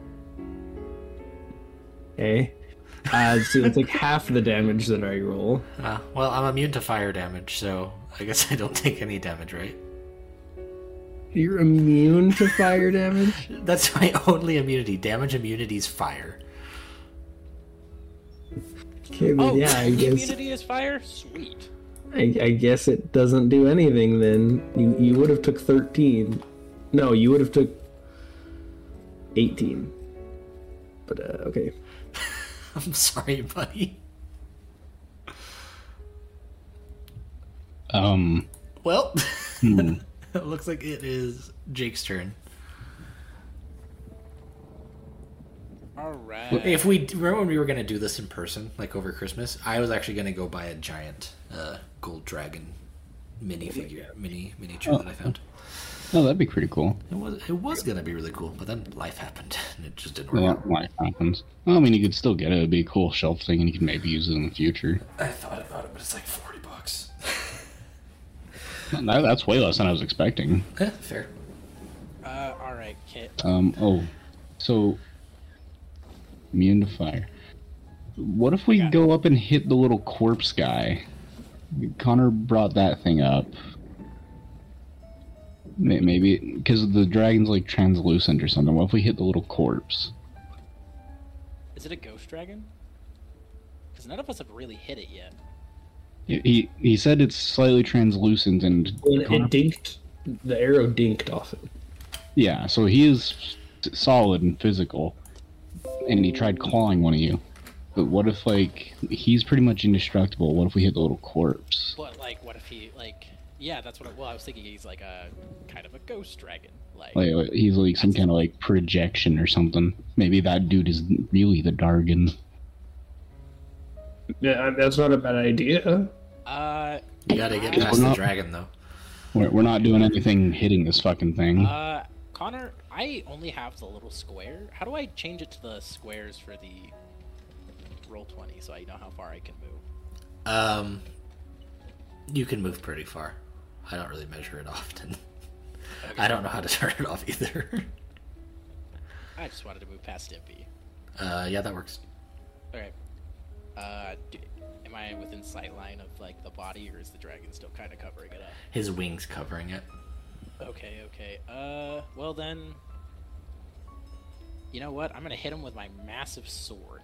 Okay. Uh, so you'll take half the damage that I roll. Uh, well, I'm immune to fire damage, so I guess I don't take any damage, right? You're immune to fire damage. That's my only immunity. Damage immunity is fire. Okay, then, Oh, yeah, I guess immunity is fire. Sweet. I, I guess it doesn't do anything then. You you would have took thirteen. No, you would have took eighteen. But uh, okay. I'm sorry, buddy. Um. Well, Hmm. it looks like it is Jake's turn. All right. If we remember when we were going to do this in person, like over Christmas, I was actually going to go buy a giant uh, gold dragon mini figure, mini miniature Oh. that I found. Oh, that'd be pretty cool. It was it was going to be really cool, but then life happened and it just didn't work Well, out. life happens. Well, I mean, you could still get it. It'd be a cool shelf thing, and you could maybe use it in the future. I thought about it, but it's like forty bucks. That, that's way less than I was expecting. Eh, fair. Uh, all right, Kit. Um. Oh, so immune to fire. What if we Got it. go up and hit the little corpse guy? Connor brought that thing up. May- Maybe because the dragon's like translucent or something. What if we hit the little corpse? Is it a ghost dragon? Because none of us have really hit it yet. He he, he said it's slightly translucent and When it Connor- dinked, the arrow dinked off it. yeah. So he is s- solid and physical, and he tried clawing one of you. But what if like he's pretty much indestructible? What if we hit the little corpse? But like, what if he like? Yeah, that's what. I, well, I was thinking he's like a kind of a ghost dragon. Like, Like like, he's like some kind of like projection or something. Maybe that dude is really the Dargan. Yeah, that's not a bad idea. uh, You got to get I- past the not- dragon, though. We're, we're not doing anything hitting this fucking thing. Uh, Connor, I only have the little square. How do I change it to the squares for the roll twenty so I know how far I can move? Um, you can move pretty far. I don't really measure it often. I don't know how to turn it off either. I just wanted to move past Stimpy. Uh, yeah, that works. Okay. Uh, do, am I within sight line of like the body, or is the dragon still kind of covering it up? His wings covering it. Okay, okay. Uh, well then, you know what? I'm gonna hit him with my massive sword.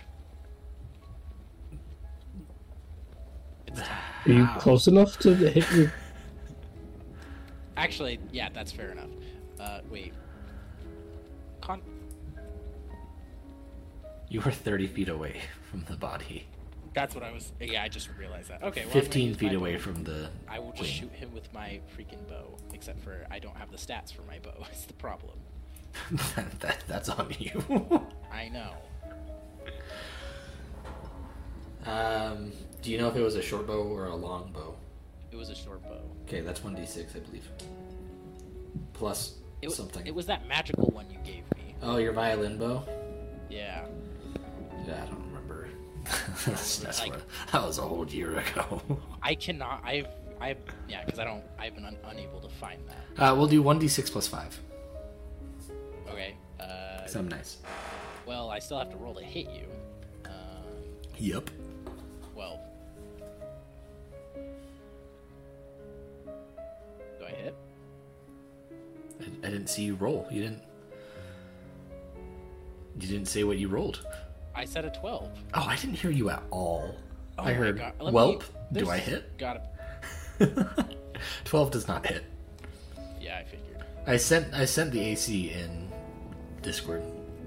It's time. Are you close enough to hit your... Actually, yeah, that's fair enough. Uh, wait. Con. You were thirty feet away from the body. That's what I was. Yeah, I just realized that. Okay, well, I'm gonna Fifteen use feet my away bow. from the I will just wing. shoot him with my freaking bow. Except for I don't have the stats for my bow. It's the problem. that, that's on you. I know. um, do you know if it was a short bow or a long bow? It was a short bow. Okay, that's one d six, I believe. Plus It, wa- something. It was that magical one you gave me. Oh, your violin bow? Yeah. Yeah, I don't remember. that's, that's Like- what, that was a whole year ago. I cannot. I've. I've. Yeah, because I don't. I've been un- unable to find that. Uh, we'll do one d six plus five. Okay. Uh. Because I'm nice. Well, I still have to roll to hit you. Um. Yep. twelve. Do I hit? I, I didn't see you roll. You didn't. You didn't say what you rolled. I said a twelve. Oh, I didn't hear you at all. Oh I my heard God. Let me- whelp. there's- Do I hit? Got it. Twelve does not hit. Yeah, I figured. I sent I sent the A C in Discord.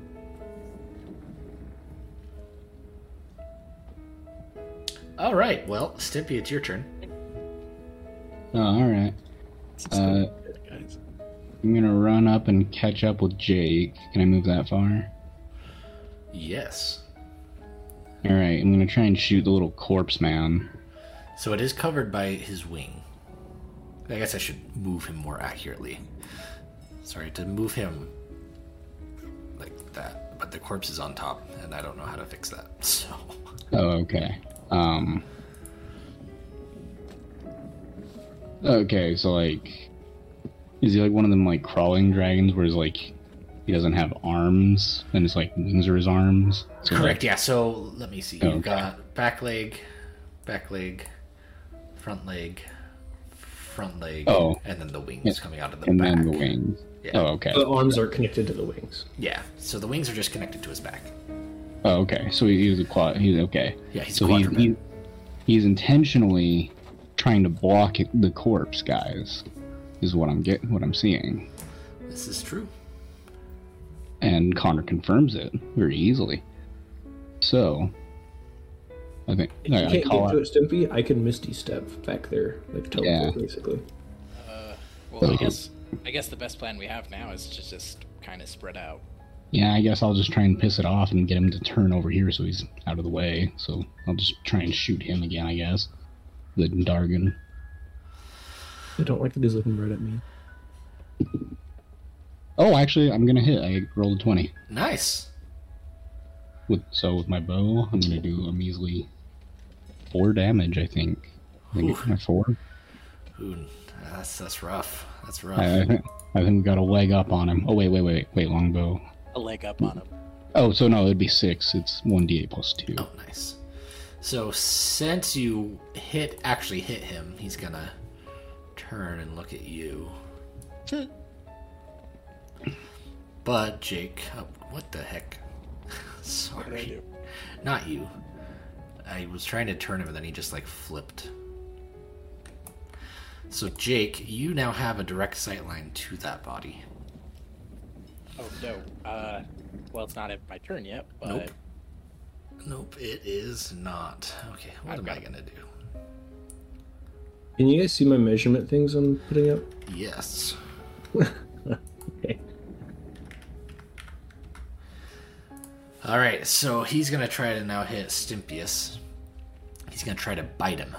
All right. Well, Stimpy, it's your turn. Oh, all right. Uh, guys. I'm gonna run up and catch up with Jake. Can I move that far? Yes. All right. I'm gonna try and shoot the little corpse man. So it is covered by his wing. I guess I should move him more accurately. Sorry, to move him like that, but the corpse is on top, and I don't know how to fix that. So Oh, okay. Um. Okay, so like, is he like one of them like crawling dragons where he's like, he doesn't have arms and his like wings are his arms? So, correct, yeah. So let me see. You've Okay. got back leg, back leg, front leg, front leg, Oh. and then the wings Yeah. coming out of the and back. then the wings. Yeah. Oh, okay. The arms are connected to the wings. Yeah. So the wings are just connected to his back. Oh, okay. So he, he's a quad. He's okay. Yeah, he's so a he's, quadruman. he, he's intentionally trying to block the corpse, guys. Is what I'm getting. What I'm seeing. This is true. And Connor confirms it very easily. So, I think If you I, I can't call get to out. it, Stimpy, I can Misty Step back there, like teleport, Yeah. basically. Uh, well, I Oh. guess I guess the best plan we have now is to just kind of spread out. Yeah, I guess I'll just try and piss it off and get him to turn over here so he's out of the way. So I'll just try and shoot him again, I guess. The Dargon. I don't like that he's looking right at me. Oh, actually, I'm gonna hit. I rolled a twenty. Nice. With so with my bow, I'm gonna do a measly four damage. I think. I think Ooh. it's four. Ooh, that's that's rough. That's rough. I, I think I think we got a leg up on him. Oh wait, wait, wait, wait, longbow. A leg up on him. Oh, so no, it'd be six. It's one d eight plus two. Oh, nice. So since you hit, actually hit him, he's gonna turn and look at you. But Jake, oh, what the heck? Sorry, not you. I was trying to turn him, and then he just like flipped. So Jake, you now have a direct sight line to that body. Oh no. Uh, well, it's not my turn yet. But Nope. Nope, it is not. Okay, what I've am I got it. gonna do? Can you guys see my measurement things I'm putting up? Yes. Okay. All right, so he's gonna try to now hit Stimpius. He's gonna try to bite him.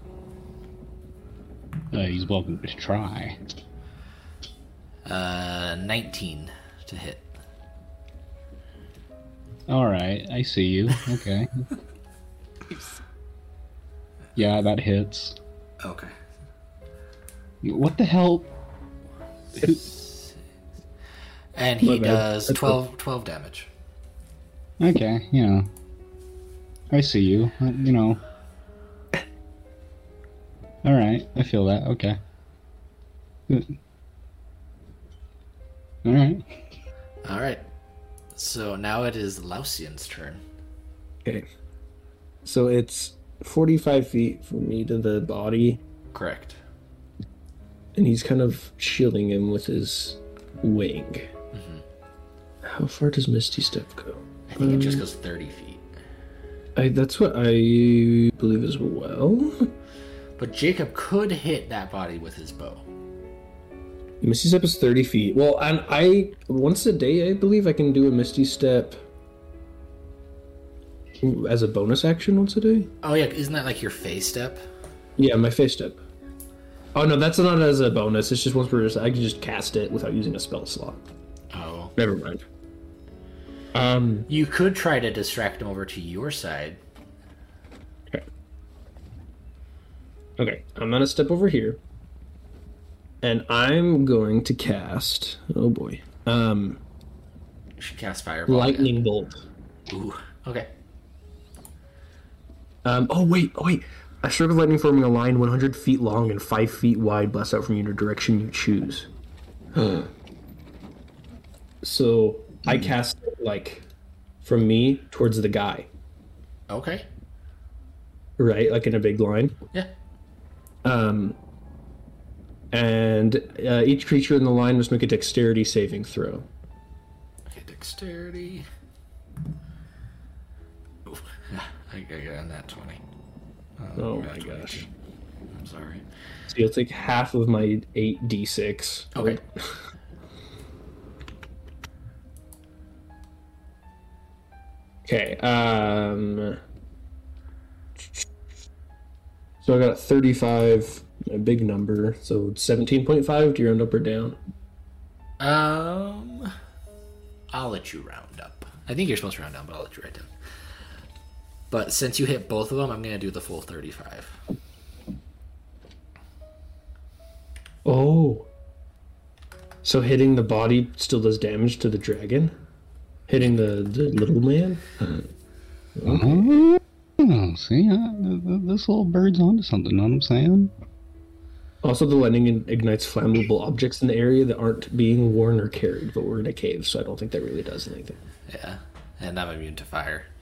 Uh, he's welcome to try. Uh, nineteen to hit. All right, I see you. Okay. Yeah, that hits. Okay. What the hell? And he My bad. does That's twelve, twelve damage. Okay, you know. I see you. uh, You know. All right, I feel that. Okay. Good. All right. All right. So now it is Lausian's turn. Okay. So it's forty-five feet from me to the body, Correct. and he's kind of shielding him with his wing. How far does Misty Step go? I think it just Um, goes thirty feet. I, that's what I believe as well. But Jacob could hit that body with his bow. Misty Step is thirty feet. Well, and I once a day, I believe I can do a Misty Step as a bonus action once a day. Oh yeah, isn't that like your face step? Yeah, my face step. Oh no, that's not as a bonus. It's just once per. I can just cast it without using a spell slot. Oh. Never mind. Um. You could try to distract him over to your side. Okay. Okay. I'm gonna step over here, and I'm going to cast. Oh boy. Um. You should cast fireball. Lightning bolt. again. Ooh. Okay. Um. Oh wait. Oh wait. A stroke of lightning forming a line one hundred feet long and five feet wide blasts out from you in a direction you choose. So I cast it, like, from me towards the guy, Okay. right? Like in a big line. Yeah. Um. And uh, each creature in the line must make a dexterity saving throw. Okay, dexterity. Ooh. I got on that twenty. Oh got my twenty-two. gosh. I'm sorry. So you'll take half of my eight d six. Okay. Okay. Um. So I got thirty-five, a big number. So seventeen point five. Do you round up or down? Um, I'll let you round up. I think you're supposed to round down, but I'll let you write down. But since you hit both of them, I'm gonna do the full thirty-five. Oh. So hitting the body still does damage to the dragon? Hitting the, the little man? Oh, see, uh, th- th- this little bird's onto something. Know what I'm saying? Also, the lightning ignites flammable objects in the area that aren't being worn or carried, but we're in a cave, so I don't think that really does anything. Yeah, and I'm immune to fire.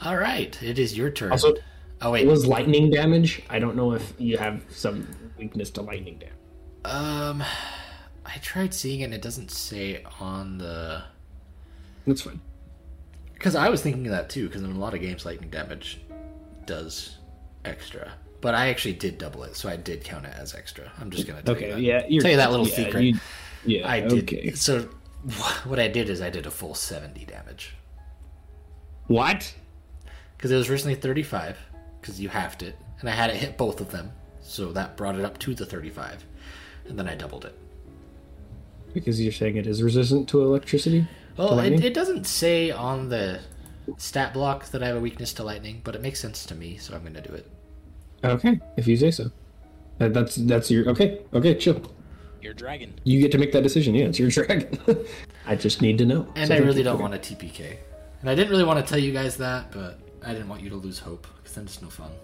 All right, it is your turn. Also, oh It wait, was lightning damage. I don't know if you have some weakness to lightning damage. um, I tried seeing it, and it doesn't say on the. That's fine. Because I was thinking of that too. Because in a lot of games, lightning damage does extra, but I actually did double it, so I did count it as extra. I'm just gonna tell you Okay, that. yeah, you're, tell you that little yeah, secret. you- yeah, I did. Okay. So what I did is I did a full seventy damage What? because it was originally thirty-five because you halved it, and I had it hit both of them, so that brought it up to the thirty-five, and then I doubled it. Because you're saying it is resistant to electricity? To Well, lightning? it, it doesn't say on the stat block that I have a weakness to lightning, but it makes sense to me, so I'm going to do it. Okay, if you say so. That- That's that's your okay. Okay, chill. Your dragon. You get to make that decision. Yeah, it's your dragon. I just need to know. And So I thank really you. don't Okay. want a T P K. And I didn't really want to tell you guys that, but I didn't want you to lose hope, because then it's no fun.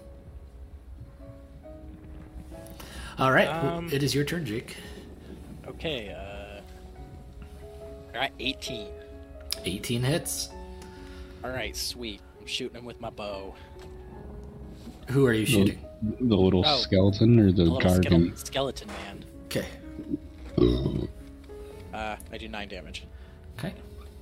All right, well, Um, it is your turn, Jake. Okay, uh. I got eighteen. eighteen hits. Alright, sweet. I'm shooting him with my bow. Who are you The, shooting? the little Oh. skeleton or the A little garden? skeleton, skeleton man. Okay. Uh, I do nine damage. Okay.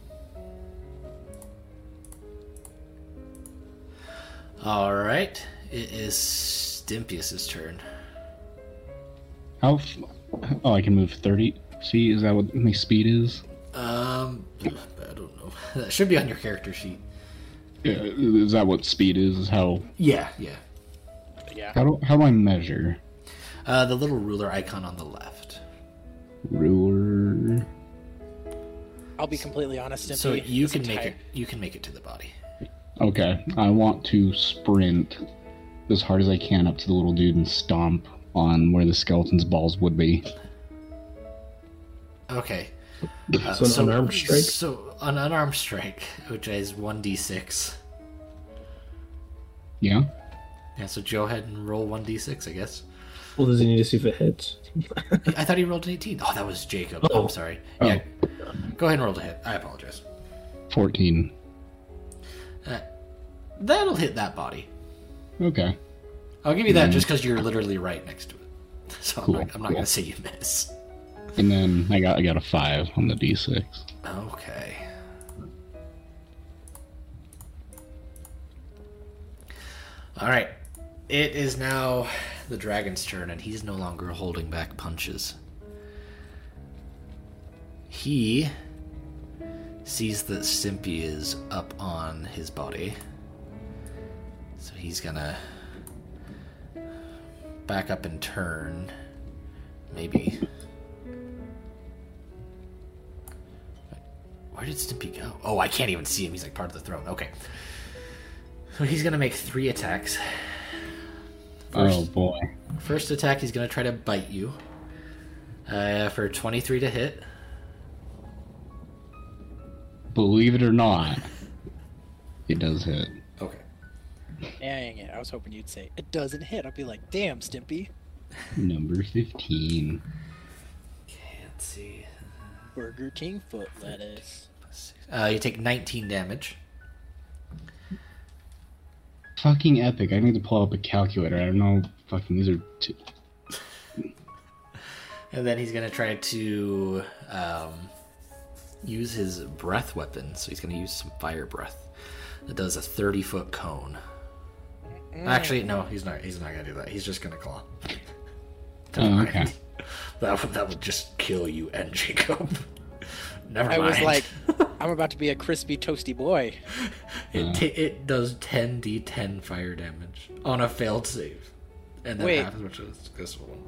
All right, it is Stimpius's turn. How? F- oh, I can move thirty feet. Is that what my speed is? Um, I don't know. That should be on your character sheet. Yeah, is that what speed is? Is how? Yeah, yeah. But yeah. How do how do I measure? Uh, the little ruler icon on the left. Ruler. I'll be completely honest, Stimpy. So you this can make entire- it. You can make it to the body. Okay, I want to sprint as hard as I can up to the little dude and stomp on where the skeleton's balls would be. Okay. Uh, So an unarmed strike? So an unarmed strike, which is one d six. Yeah. Yeah. So go ahead and roll one d six, I guess. Well, does he need to see if it hits? I thought he rolled an eighteen. Oh, that was Jacob. Oh. I'm sorry. Yeah. Go ahead and roll the hit. I apologize. Fourteen. Uh, that'll hit that body. Okay. I'll give you that just because you're literally right next to it. So I'm Cool, not, I'm not cool. going to say you miss. And then I got I got a five on the d six. Okay. All right. It is now the dragon's turn, and he's no longer holding back punches. He sees that Stimpy is up on his body. So he's gonna back up and turn. Maybe. Where did Stimpy go? Oh, I can't even see him. He's like part of the throne. Okay. So he's gonna make three attacks. First, Oh boy. first attack, he's gonna try to bite you. Uh, for twenty-three to hit. Believe it or not, it does hit. Okay. Dang it. I was hoping you'd say, it doesn't hit. I'd be like, damn, Stimpy. Number fifteen. Okay, let's see. Burger King foot lettuce. Uh, you take nineteen damage. Fucking epic. I need to pull up a calculator. I don't know. Fucking these are two. And then he's gonna try to um, use his breath weapon. So he's gonna use some fire breath. That does a thirty foot cone. Actually, no, he's not. He's not gonna do that. He's just gonna claw. Oh, okay. That would, that would just kill you and Jacob. Never I mind. was like, I'm about to be a crispy, toasty boy. it, ta it does ten d ten fire damage on a failed save, and then Wait. half as much as this one.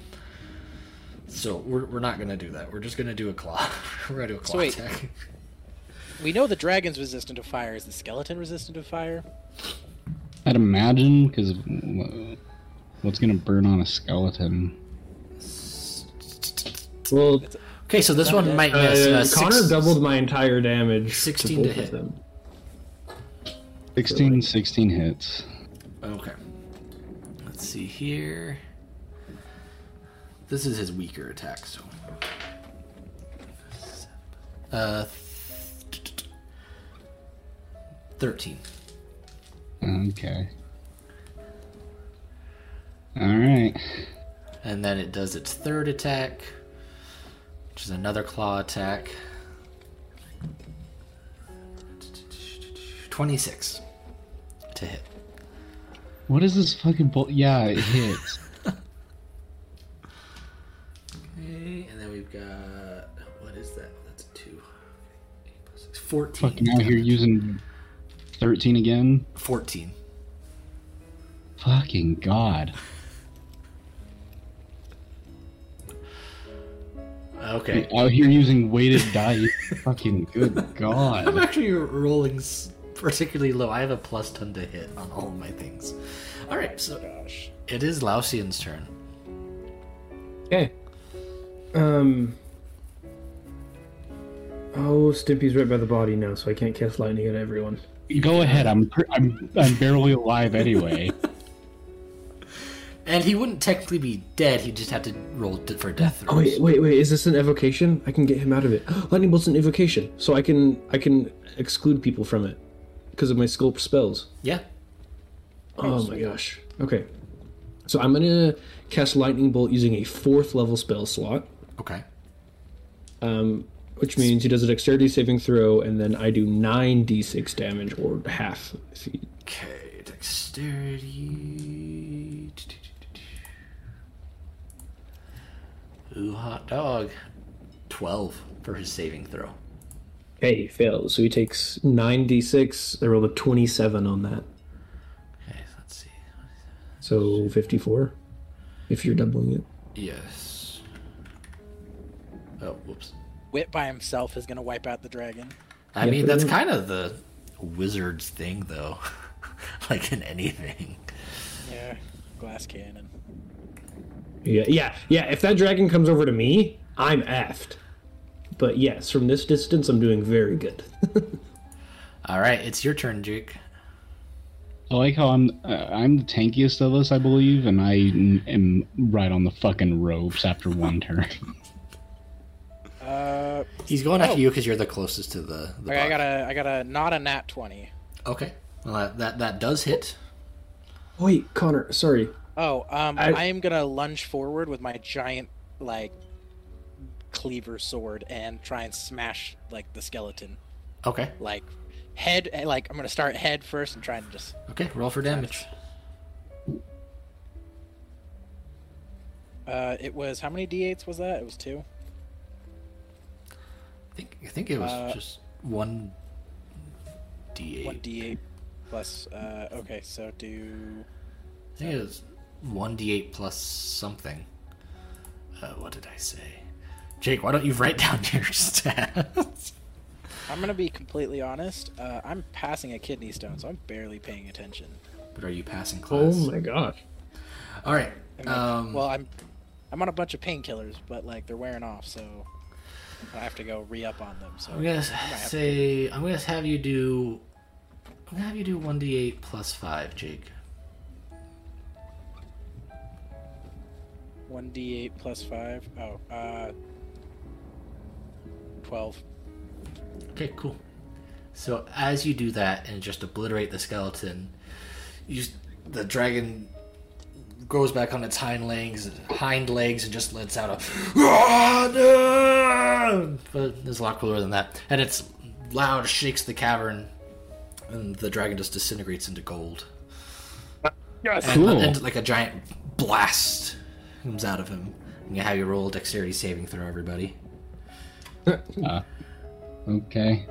So we're we're not gonna do that. We're just gonna do a claw. We're gonna do a claw So wait. attack. We know the dragon's resistant to fire. Is the skeleton resistant to fire? I'd imagine, because what's gonna burn on a skeleton? Well, Okay, so this one might miss. uh, Uh, Connor six- doubled my entire damage. sixteen to both of hit. them. sixteen, sixteen hits. Okay. Let's see here. This is his weaker attack, so. Uh, thirteen. Okay. Alright. And then it does its third attack, which is another claw attack. twenty-six to hit. What is this fucking bull? Yeah, it hits. Okay, and then we've got, what is that? That's a two. Eight plus six, fourteen. Fucking out here using thirteen again. fourteen. Fucking God. Okay. Out here using weighted dice. Fucking good I'm God. actually rolling s- particularly low. I have a plus ten to hit on all of my things. Alright, so Gosh. it is Lausian's turn. Okay. Um. Oh, Stimpy's right by the body now, so I can't cast lightning at everyone. Go ahead. I'm per- I'm I'm barely alive anyway. And he wouldn't technically be dead, he'd just have to roll d- for death throws. Oh wait, wait, wait! Is this an evocation? I can get him out of it. Lightning bolt's an evocation, so I can I can exclude people from it because of my sculpt spells. Yeah. Oh my gosh. Okay. So I'm gonna cast lightning bolt using a fourth level spell slot, Okay. um, which means he does a dexterity saving throw, and then I do nine d six damage or half. If he... Okay, dexterity. Ooh, hot dog. twelve for his saving throw. Okay, he fails. So he takes nine d six. I rolled a twenty-seven on that, Okay, let's see. so fifty-four. If you're doubling it. Yes. Oh, whoops. Wit by himself is gonna wipe out the dragon. I Yeah, mean, pretty that's much. kind of the wizard's thing, though. Like in anything. Yeah, glass cannon. Yeah, yeah, yeah. If that dragon comes over to me, I'm effed. But yes, from this distance, I'm doing very good. All right, it's your turn, Jake. I like how I'm uh, I'm the tankiest of us, I believe, and I n- am right on the fucking ropes after one turn. Uh, He's going after Oh. you because you're the closest to the. the okay, I bot. got a, I got a not a nat twenty. Okay. Well, that, that that does hit. Wait, Connor, sorry. Oh, um, I- I am gonna lunge forward with my giant like cleaver sword and try and smash like the skeleton, Okay. like head. Like I'm gonna start head first and try and just. Okay. Roll for damage. Uh, it was how many d eights was that? It was two. I think I think it was Uh, just one d eight. One d eight plus. Uh, okay, so do. I think it was one d eight plus something. Uh, what did I say? Jake, why don't you write down your stats? I'm gonna be completely honest. Uh, I'm passing a kidney stone, so I'm barely paying attention. But are you passing Oh class? my gosh. All right. And, like, Um, well, I'm I'm on a bunch of painkillers, but like they're wearing off, so I have to go re-up on them. So I'm gonna I might have to- say I'm gonna have you do. I'm gonna have you do one d eight plus five, Jake. one d eight plus five. Oh, uh, twelve. Okay, cool. So as you do that and just obliterate the skeleton, you the dragon goes back on its hind legs, hind legs, and just lets out a. "Ah, no!" But it's a lot cooler than that, and it's loud, shakes the cavern, and the dragon just disintegrates into gold. And, Cool. and like a giant blast comes out of him. And you have your roll dexterity saving throw, everybody. Uh, okay.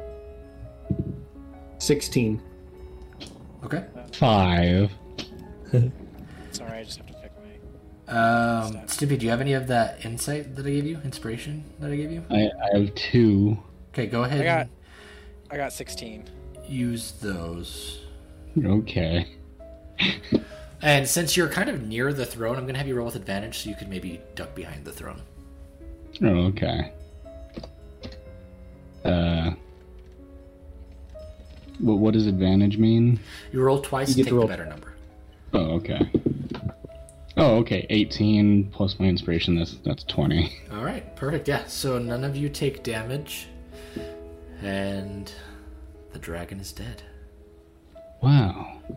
sixteen. Okay. Five. Sorry, I just have to pick my. Um, Stimpy, do you have any of that insight that I gave you? Inspiration that I gave you? I, I have two. Okay, go ahead I got, and I got sixteen. use those. Okay. And since you're kind of near the throne, I'm going to have you roll with advantage so you could maybe duck behind the throne. Oh, okay. Uh. What what does advantage mean? You roll twice You and get take to the roll- better number. Oh, okay. Oh, okay. eighteen plus my inspiration. That's that's twenty. All right, perfect. Yeah, so none of you take damage, and the dragon is dead. Wow.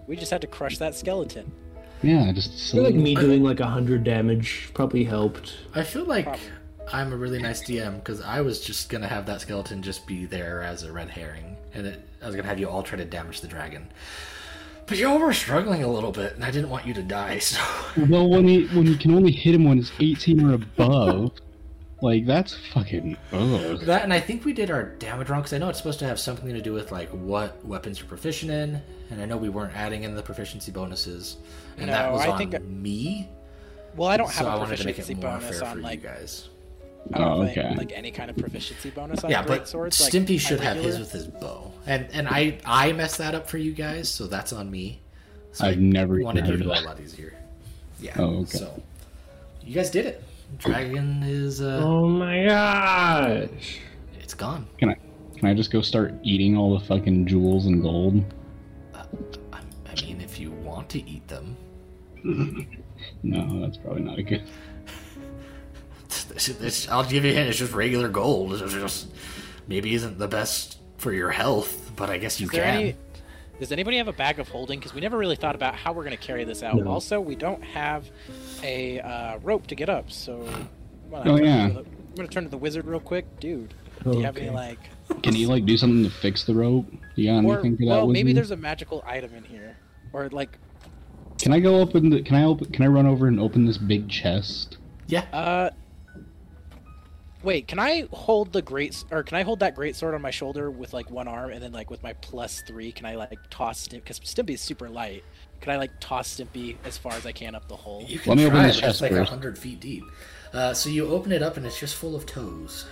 We just had to crush that skeleton. Yeah, just I so feel like me doing like a hundred damage probably helped. I feel like Probably. I'm a really nice D M because I was just gonna have that skeleton just be there as a red herring, and it, I was gonna have you all try to damage the dragon. But y'all were struggling a little bit, and I didn't want you to die. So Well, when he when you can only hit him when it's eighteen or above, like that's fucking. Ugh. that, and I think we did our damage wrong because I know it's supposed to have something to do with like what weapons you're proficient in, and I know we weren't adding in the proficiency bonuses, and that No, was I on think- me. Well, I don't So have I a wanted to make proficiency it more bonus fair on for like you guys. I don't Oh, think, okay. like any kind of proficiency bonus on Yeah, great but swords. like, Stimpy my should have his regular- with his bow, and and I I messed that up for you guys, so that's on me. So I've I never even wanted you heard to of go a that. lot easier. Yeah. Oh, okay. So you guys did it. Dragon is uh, Oh my gosh! it's gone. Can I can I just go start eating all the fucking jewels and gold? I, I mean, if you want to eat them, No, that's probably not a good. it's, it's, I'll give you a hint. It's just regular gold. It's just maybe isn't the best for your health, but I guess you Is there can. any? Does anybody have a bag of holding? Because we never really thought about how we're going to carry this out. No. Also, we don't have a uh, rope to get up, so. Well, Oh, I'm yeah. I'm going to turn to the wizard real quick, dude. Do you have any Okay. like? Can he like do something to fix the rope? You got Or anything for that? well, maybe wizard? there's a magical item in here, or like Can I go open the? Can I open? Can I run over and open this big chest? Yeah. uh. Wait, can I hold the great s- or can I hold that great sword on my shoulder with like one arm, and then like with my plus three, can I like toss Stimpy? Because Stimpy is super light. Can I like toss Stimpy as far as I can up the hole? You can Let me open try, this but it's chest like a first. hundred feet deep. Uh, so you open it up, and it's just full of toes.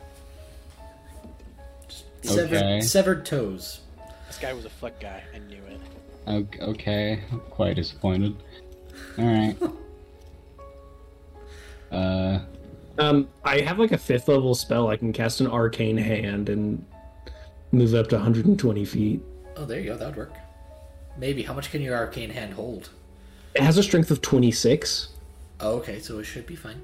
Just severed, Okay. severed toes. This guy was a foot guy. I knew it. Okay, okay. I'm quite disappointed. All right. Uh, Um, I have like a fifth level spell. I can cast an arcane hand and move up to one hundred twenty feet. Oh, there you go. That would work. Maybe. How much can your arcane hand hold? It has a strength of twenty-six. Oh, okay, so it should be fine.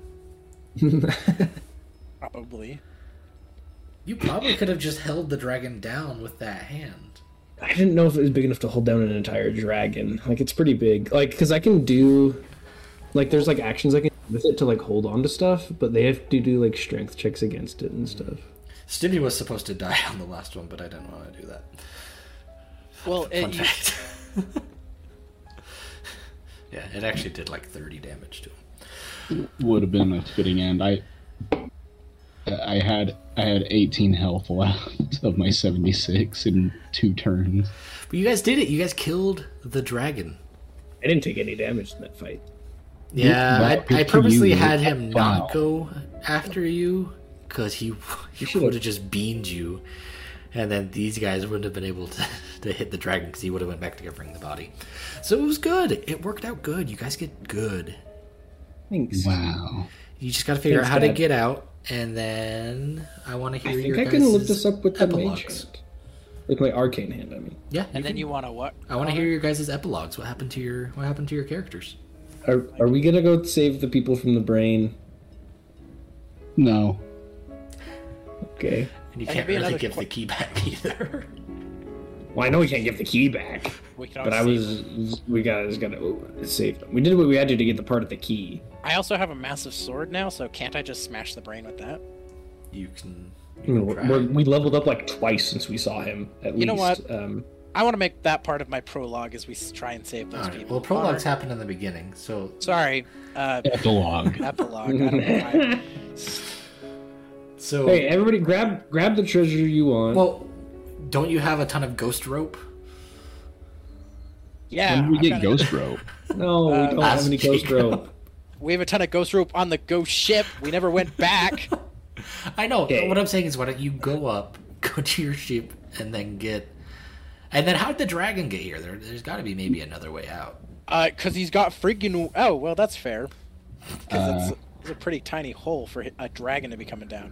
Probably. You probably could have just held the dragon down with that hand. I didn't know if it was big enough to hold down an entire dragon. Like it's pretty big. Like because I can do, like there's like actions I can do with it to like hold on to stuff, but they have to do like strength checks against it and stuff. Stimpy was supposed to die on the last one, but I didn't want to do that. Well, Fun it, you- fact. Yeah, it actually did like thirty damage to him. would have been a fitting end. I, I had I had eighteen health left of my seventy-six in two turns. But you guys did it. You guys killed the dragon. I didn't take any damage in that fight. Yeah, Well, I, good I for purposely you. had him not Wow. go after you because he, he should've- would have just beamed you, and then these guys wouldn't have been able to, to hit the dragon because he would have went back to covering the body. So it was good. It worked out good. You guys get good. Thanks. Wow. You just got to figure Thanks, out how to Dad. get out, and then I want to I hear think your I can lift guys' this up with the mage epilogues. hand. With my arcane hand, I mean. Yeah, and then can- you want to what? I want to Connor? hear your guys' epilogues. What happened to your What happened to your characters? Are, are we gonna go save the people from the brain? No. Okay. And you And can't be really another give qu- the key back either. Well, I know we can't give the key back, We can but I always save was them. we got just gotta oh, save them. We did what we had to to get the part of the key. I also have a massive sword now, so can't I just smash the brain with that? You can. I You mean, can we're, try. we're, we leveled up like twice since we saw him. At You least. know what? Um, I want to make that part of my prologue as we s- try and save those All right. people. Well, prologues Connor- happen in the beginning, so Sorry, uh, Epilogue. epilogue. I don't know why. so. hey, everybody, grab grab the treasure you want. Well, don't you have a ton of ghost rope? Yeah, When did we I've get got a- ghost rope? no, uh, we don't have last any ghost Jacob. rope. We have a ton of ghost rope on the ghost ship. We never went back. I know. Okay. What I'm saying is, why don't you go up, go to your ship, and then get. And then how'd the dragon get here? There, there's got to be maybe another way out. Uh, cause he's got freaking. Oh, well, that's fair. Cause Uh, it's, it's a pretty tiny hole for a dragon to be coming down.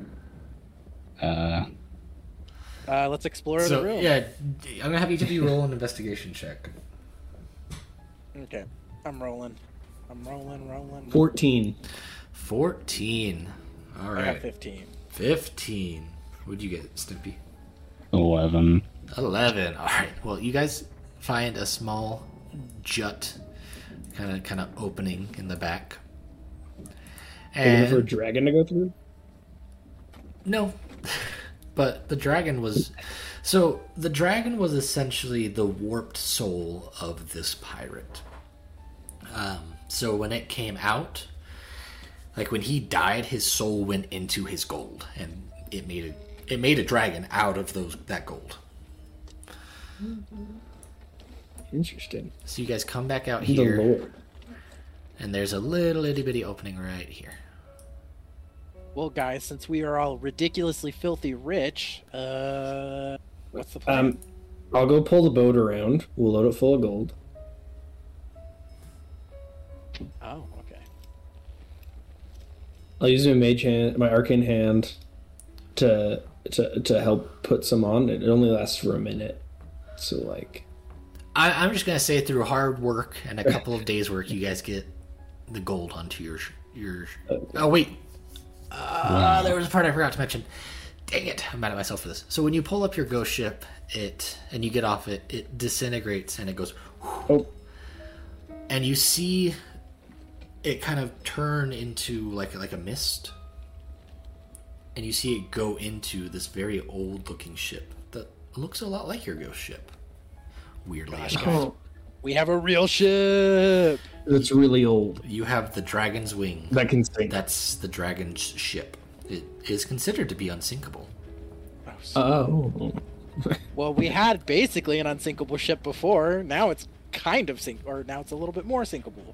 Uh, Uh, let's explore So the room. yeah, I'm gonna have each of you roll an investigation check. Okay, I'm rolling. I'm rolling, rolling. Fourteen. Fourteen. All I got right. fifteen. Fifteen. What'd you get, Stimpy? eleven. Eleven. All right. Well, you guys find a small jut, kind of kind of opening in the back. And for a And dragon to go through? no, but the dragon was so the dragon was essentially the warped soul of this pirate. Um, so when it came out, like when he died, his soul went into his gold, and it made a it made a dragon out of those that gold. Interesting. So you guys come back out The here, Lord. and there's a little itty bitty opening right here. Well, guys, since we are all ridiculously filthy rich, uh, what's the plan? Um, I'll go pull the boat around. We'll load it full of gold. oh, okay. I'll use my mage hand, my arcane hand, to to to help put some on. It only lasts for a minute, so like. I, I'm just gonna say through hard work and a couple of days' work, you guys get the gold onto your sh- your. Sh- oh wait, uh, there was a part I forgot to mention. Dang it! I'm mad at myself for this. So when you pull up your ghost ship, it and you get off it, it disintegrates and it goes, Oh, and you see it kind of turn into like like a mist, and you see it go into this very old looking ship that looks a lot like your ghost ship. Weirdly enough. oh, We have a real ship. that's really old. You have the dragon's wing. That can sink. That's the dragon's ship. It is considered to be unsinkable. Oh, Well, we had basically an unsinkable ship before. Now it's kind of sink, or now it's a little bit more sinkable.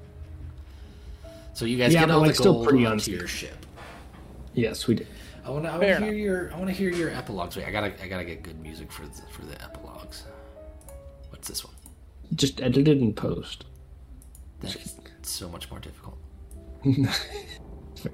So you guys Yeah, get but, all like, the still gold pretty onto your unsinkable. ship. yes, we did. I want to. I Fair want to hear enough. your. I want to hear your epilogues. Wait, I gotta. I gotta get good music for the, for the epilogues. What's this one? Just edited in post. That's so much more difficult. Fair.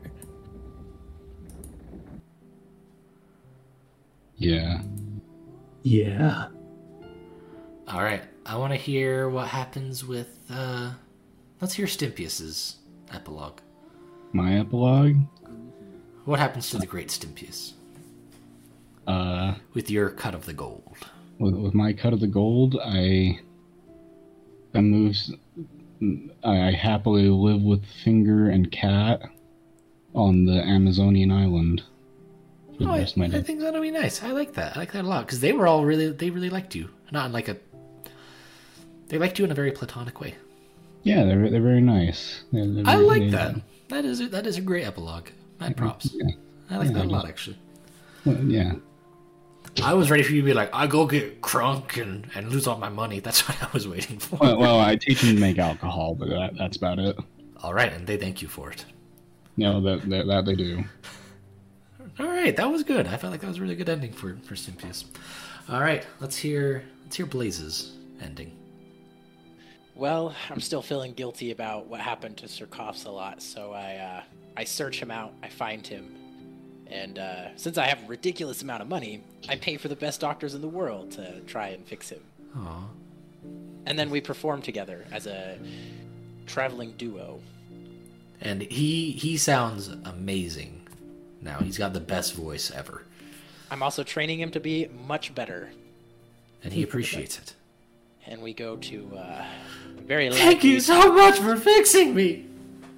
Yeah. Yeah. All right. I want to hear what happens with. uh Let's hear Stimpius's epilogue. My epilogue. What happens to the great Stimpius Uh, with your cut of the gold? with, with my cut of the gold, I. I moves. I happily live with Finger and Cat on the Amazonian island for the Oh, I, rest of my I day. think that'll be nice. I like that. I like that a lot because they were all really. They really liked you. Not in like a. They liked you in a very platonic way. Yeah, they're they're very nice. They're, they're I very- like they- that. That is a, that is a great epilogue. Mad props. Yeah. I like Yeah, that a I lot just- actually. Well, yeah. I was ready for you to be like, I go get crunk and, and lose all my money. That's what I was waiting for. Well, well, I teach them to make alcohol, but that, that's about it. All right, and they thank you for it. No, that, that that they do. All right, that was good. I felt like that was a really good ending for for Stimpius. All right, let's hear let's hear Blaze's ending. Well, I'm still feeling guilty about what happened to Sir Coughs a lot, so I uh, I search him out, I find him, and uh, since I have a ridiculous amount of money, I pay for the best doctors in the world to try and fix him. Aw. And then we perform together as a traveling duo. And he he sounds amazing. Now he's got the best voice ever, I'm also training him to be much better. and he appreciates it. And we go to uh, very Thank likely- you so much for fixing me.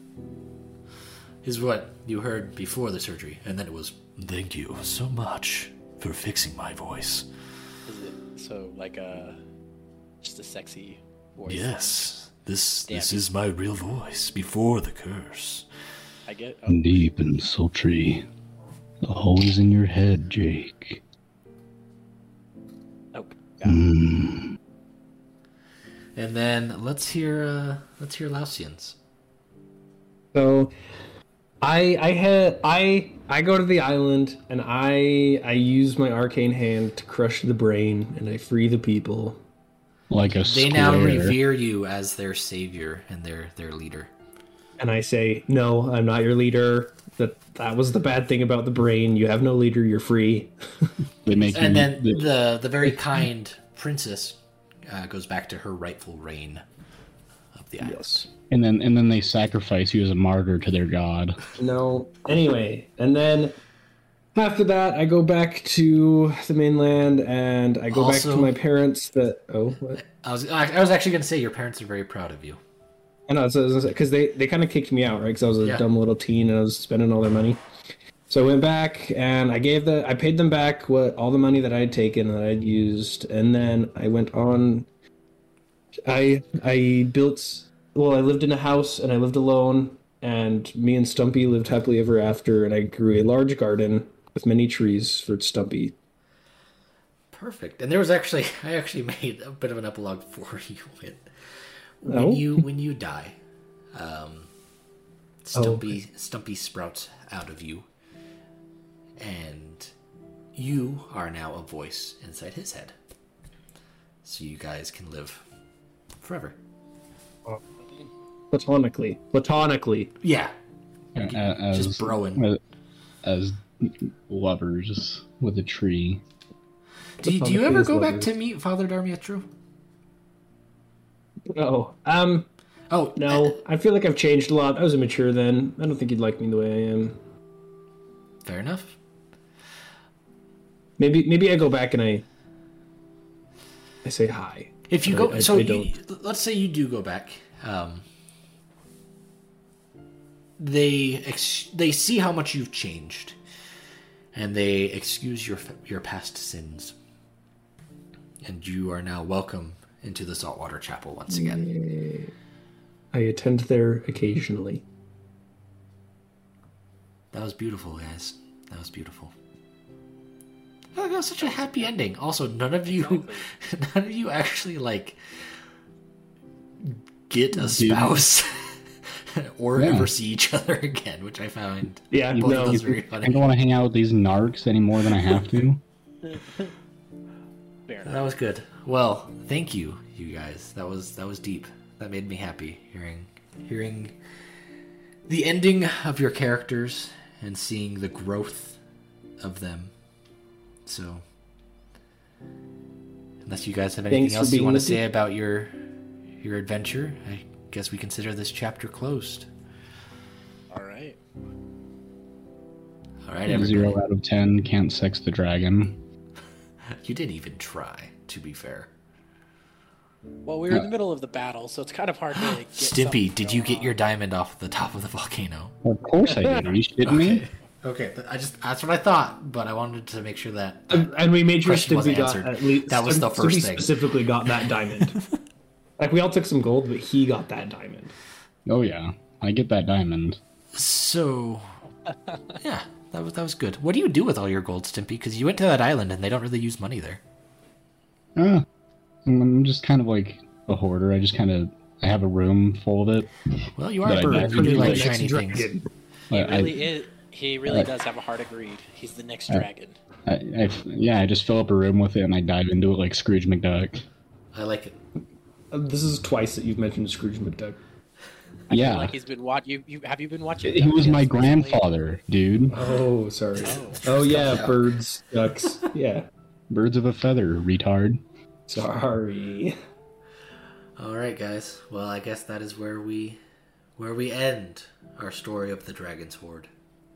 Is what you heard before the surgery, and then it was thank you so much for fixing my voice. Is it so like a just a sexy voice? Yes, this Damn. this is my real voice before the curse. I get. Oh, Deep and sultry. Always in your head, Jake. oh, got it. Mm. And then let's hear uh, let's hear Lausians. So, I I had I I go to the island and I I use my arcane hand to crush the brain and I free the people. Like a They square. now revere you as their savior and their their leader. And I say, no, I'm not your leader. That that was the bad thing about the brain. You have no leader. You're free. They make And you, then they- the the very kind princess uh, goes back to her rightful reign of the island. Yes. and then and then they sacrifice you as a martyr to their god. No. Anyway, and then after that, I go back to the mainland, and I go back Also- to my parents. That oh, what? I was I was actually going to say your parents are very proud of you. I know, because they, they kind of kicked me out, right? Because I was a Yeah. dumb little teen and I was spending all their money. So I went back and I gave the I paid them back what all the money that I had taken that I'd used, and then I went on. I I built well. I lived in a house and I lived alone, and me and Stumpy lived happily ever after. And I grew a large garden with many trees for Stumpy. Perfect. And there was actually I actually made a bit of an epilogue for you when when Oh? you when you die. Um, Stumpy Stumpy sprouts out of you, and you are now a voice inside his head. So you guys can live forever. Platonically, platonically. Yeah, A- As, just broing. As lovers with a tree. Do you, do you Platonically ever as go back lovers. to meet Father Darmietru? No, um, Oh no. uh, I feel like I've changed a lot. I was immature then. I don't think he'd like me the way I am. fair enough. Maybe maybe I go back and I I say hi. If you But go, I- so I you, let's say you do go back. Um, they ex- they see how much you've changed, and they excuse your your past sins, and you are now welcome into the Saltwater Chapel once again. I attend there occasionally. That was beautiful, guys. That was beautiful. Oh, that was such a happy ending. Also, none of you, none of you actually like get a spouse or Yeah. ever see each other again, which I found Yeah, both no. of those very I funny. don't want to hang out with these narcs any more than I have to. Fair enough. That was good. Well, thank you, you guys. That was that was deep. That made me happy hearing hearing the ending of your characters and seeing the growth of them. So, unless you guys have anything Thanks for else you being want to with me. say about your your adventure, I guess we consider this chapter closed. All right. All right, everybody. Zero out of ten, can't sex the dragon. You didn't even try, to be fair. Well, we were in the middle of the battle, so it's kind of hard to get Stimpy, something did you going get your on. diamond off the top of the volcano? Of course I did. Are you shitting me? Okay, th- I just that's what I thought, but I wanted to make sure that And, and we made sure Question wasn't Stimpy got answered. at least That was the Stimpy first thing. specifically got that diamond. Like we all took some gold, but he got that diamond. Oh yeah, I get that diamond. so yeah, that was that was good. What do you do with all your gold, Stimpy? Because you went to that island and they don't really use money there. Uh, I'm just kind of like a hoarder. I just kind of I have a room full of it. Well, you are But a I bird. never You do do like that. shiny Next things. dragon. He I, really is. He really I- does have a heart of greed. He's the next I- dragon. I, I, yeah, I just fill up a room with it and I dive into it like Scrooge McDuck. I like it. Uh, This is twice that you've mentioned Scrooge McDuck. I feel Yeah, like he's been watch. You, you have you been watching? he was Ducktales my recently? grandfather, dude. Oh, sorry. Oh. Oh yeah, birds, ducks. Yeah. Birds of a feather, retard. Sorry. All right, guys. Well, I guess that is where we where we end our story of the Dragon's Horde.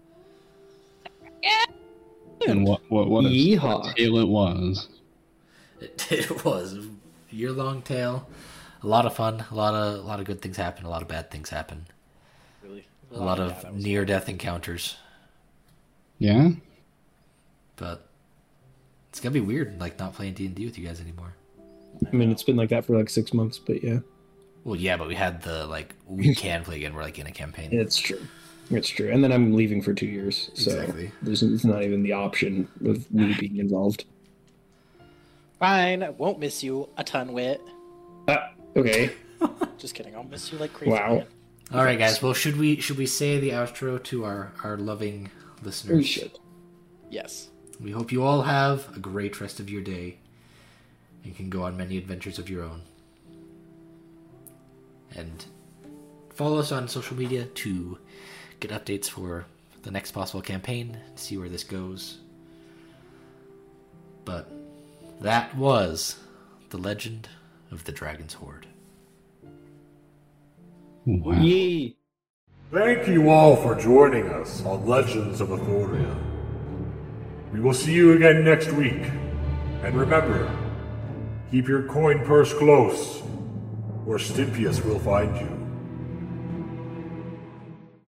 And what what what a, Yeehaw. what a tale it was. It, it was a year long tale. A lot of fun. A lot of a lot of good things happen. A lot of bad things happen. Really, A lot yeah, of that was- near death encounters. Yeah, But it's gonna be weird, like not playing D and D with you guys anymore. I mean, it's been like that for like six months, but yeah, Well, yeah, but we had the like we can play again. We're like in a campaign. it's true. It's true. And then I'm leaving for two years, so Exactly. there's it's not even the option of me being involved. Fine, I won't miss you a ton, Wit. Ah, okay. Just kidding. I'll miss you like crazy. Wow. man. All right, guys. Well, should we should we say the outro to our our loving listeners? We should. Yes. We hope you all have a great rest of your day and can go on many adventures of your own. And follow us on social media to get updates for the next possible campaign, see where this goes. But that was The Legend of the Dragon's Horde. wow. Yee. Thank you all for joining us on Legends of Athoria. We will see you again next week. And remember, keep your coin purse close, or Stimpius will find you.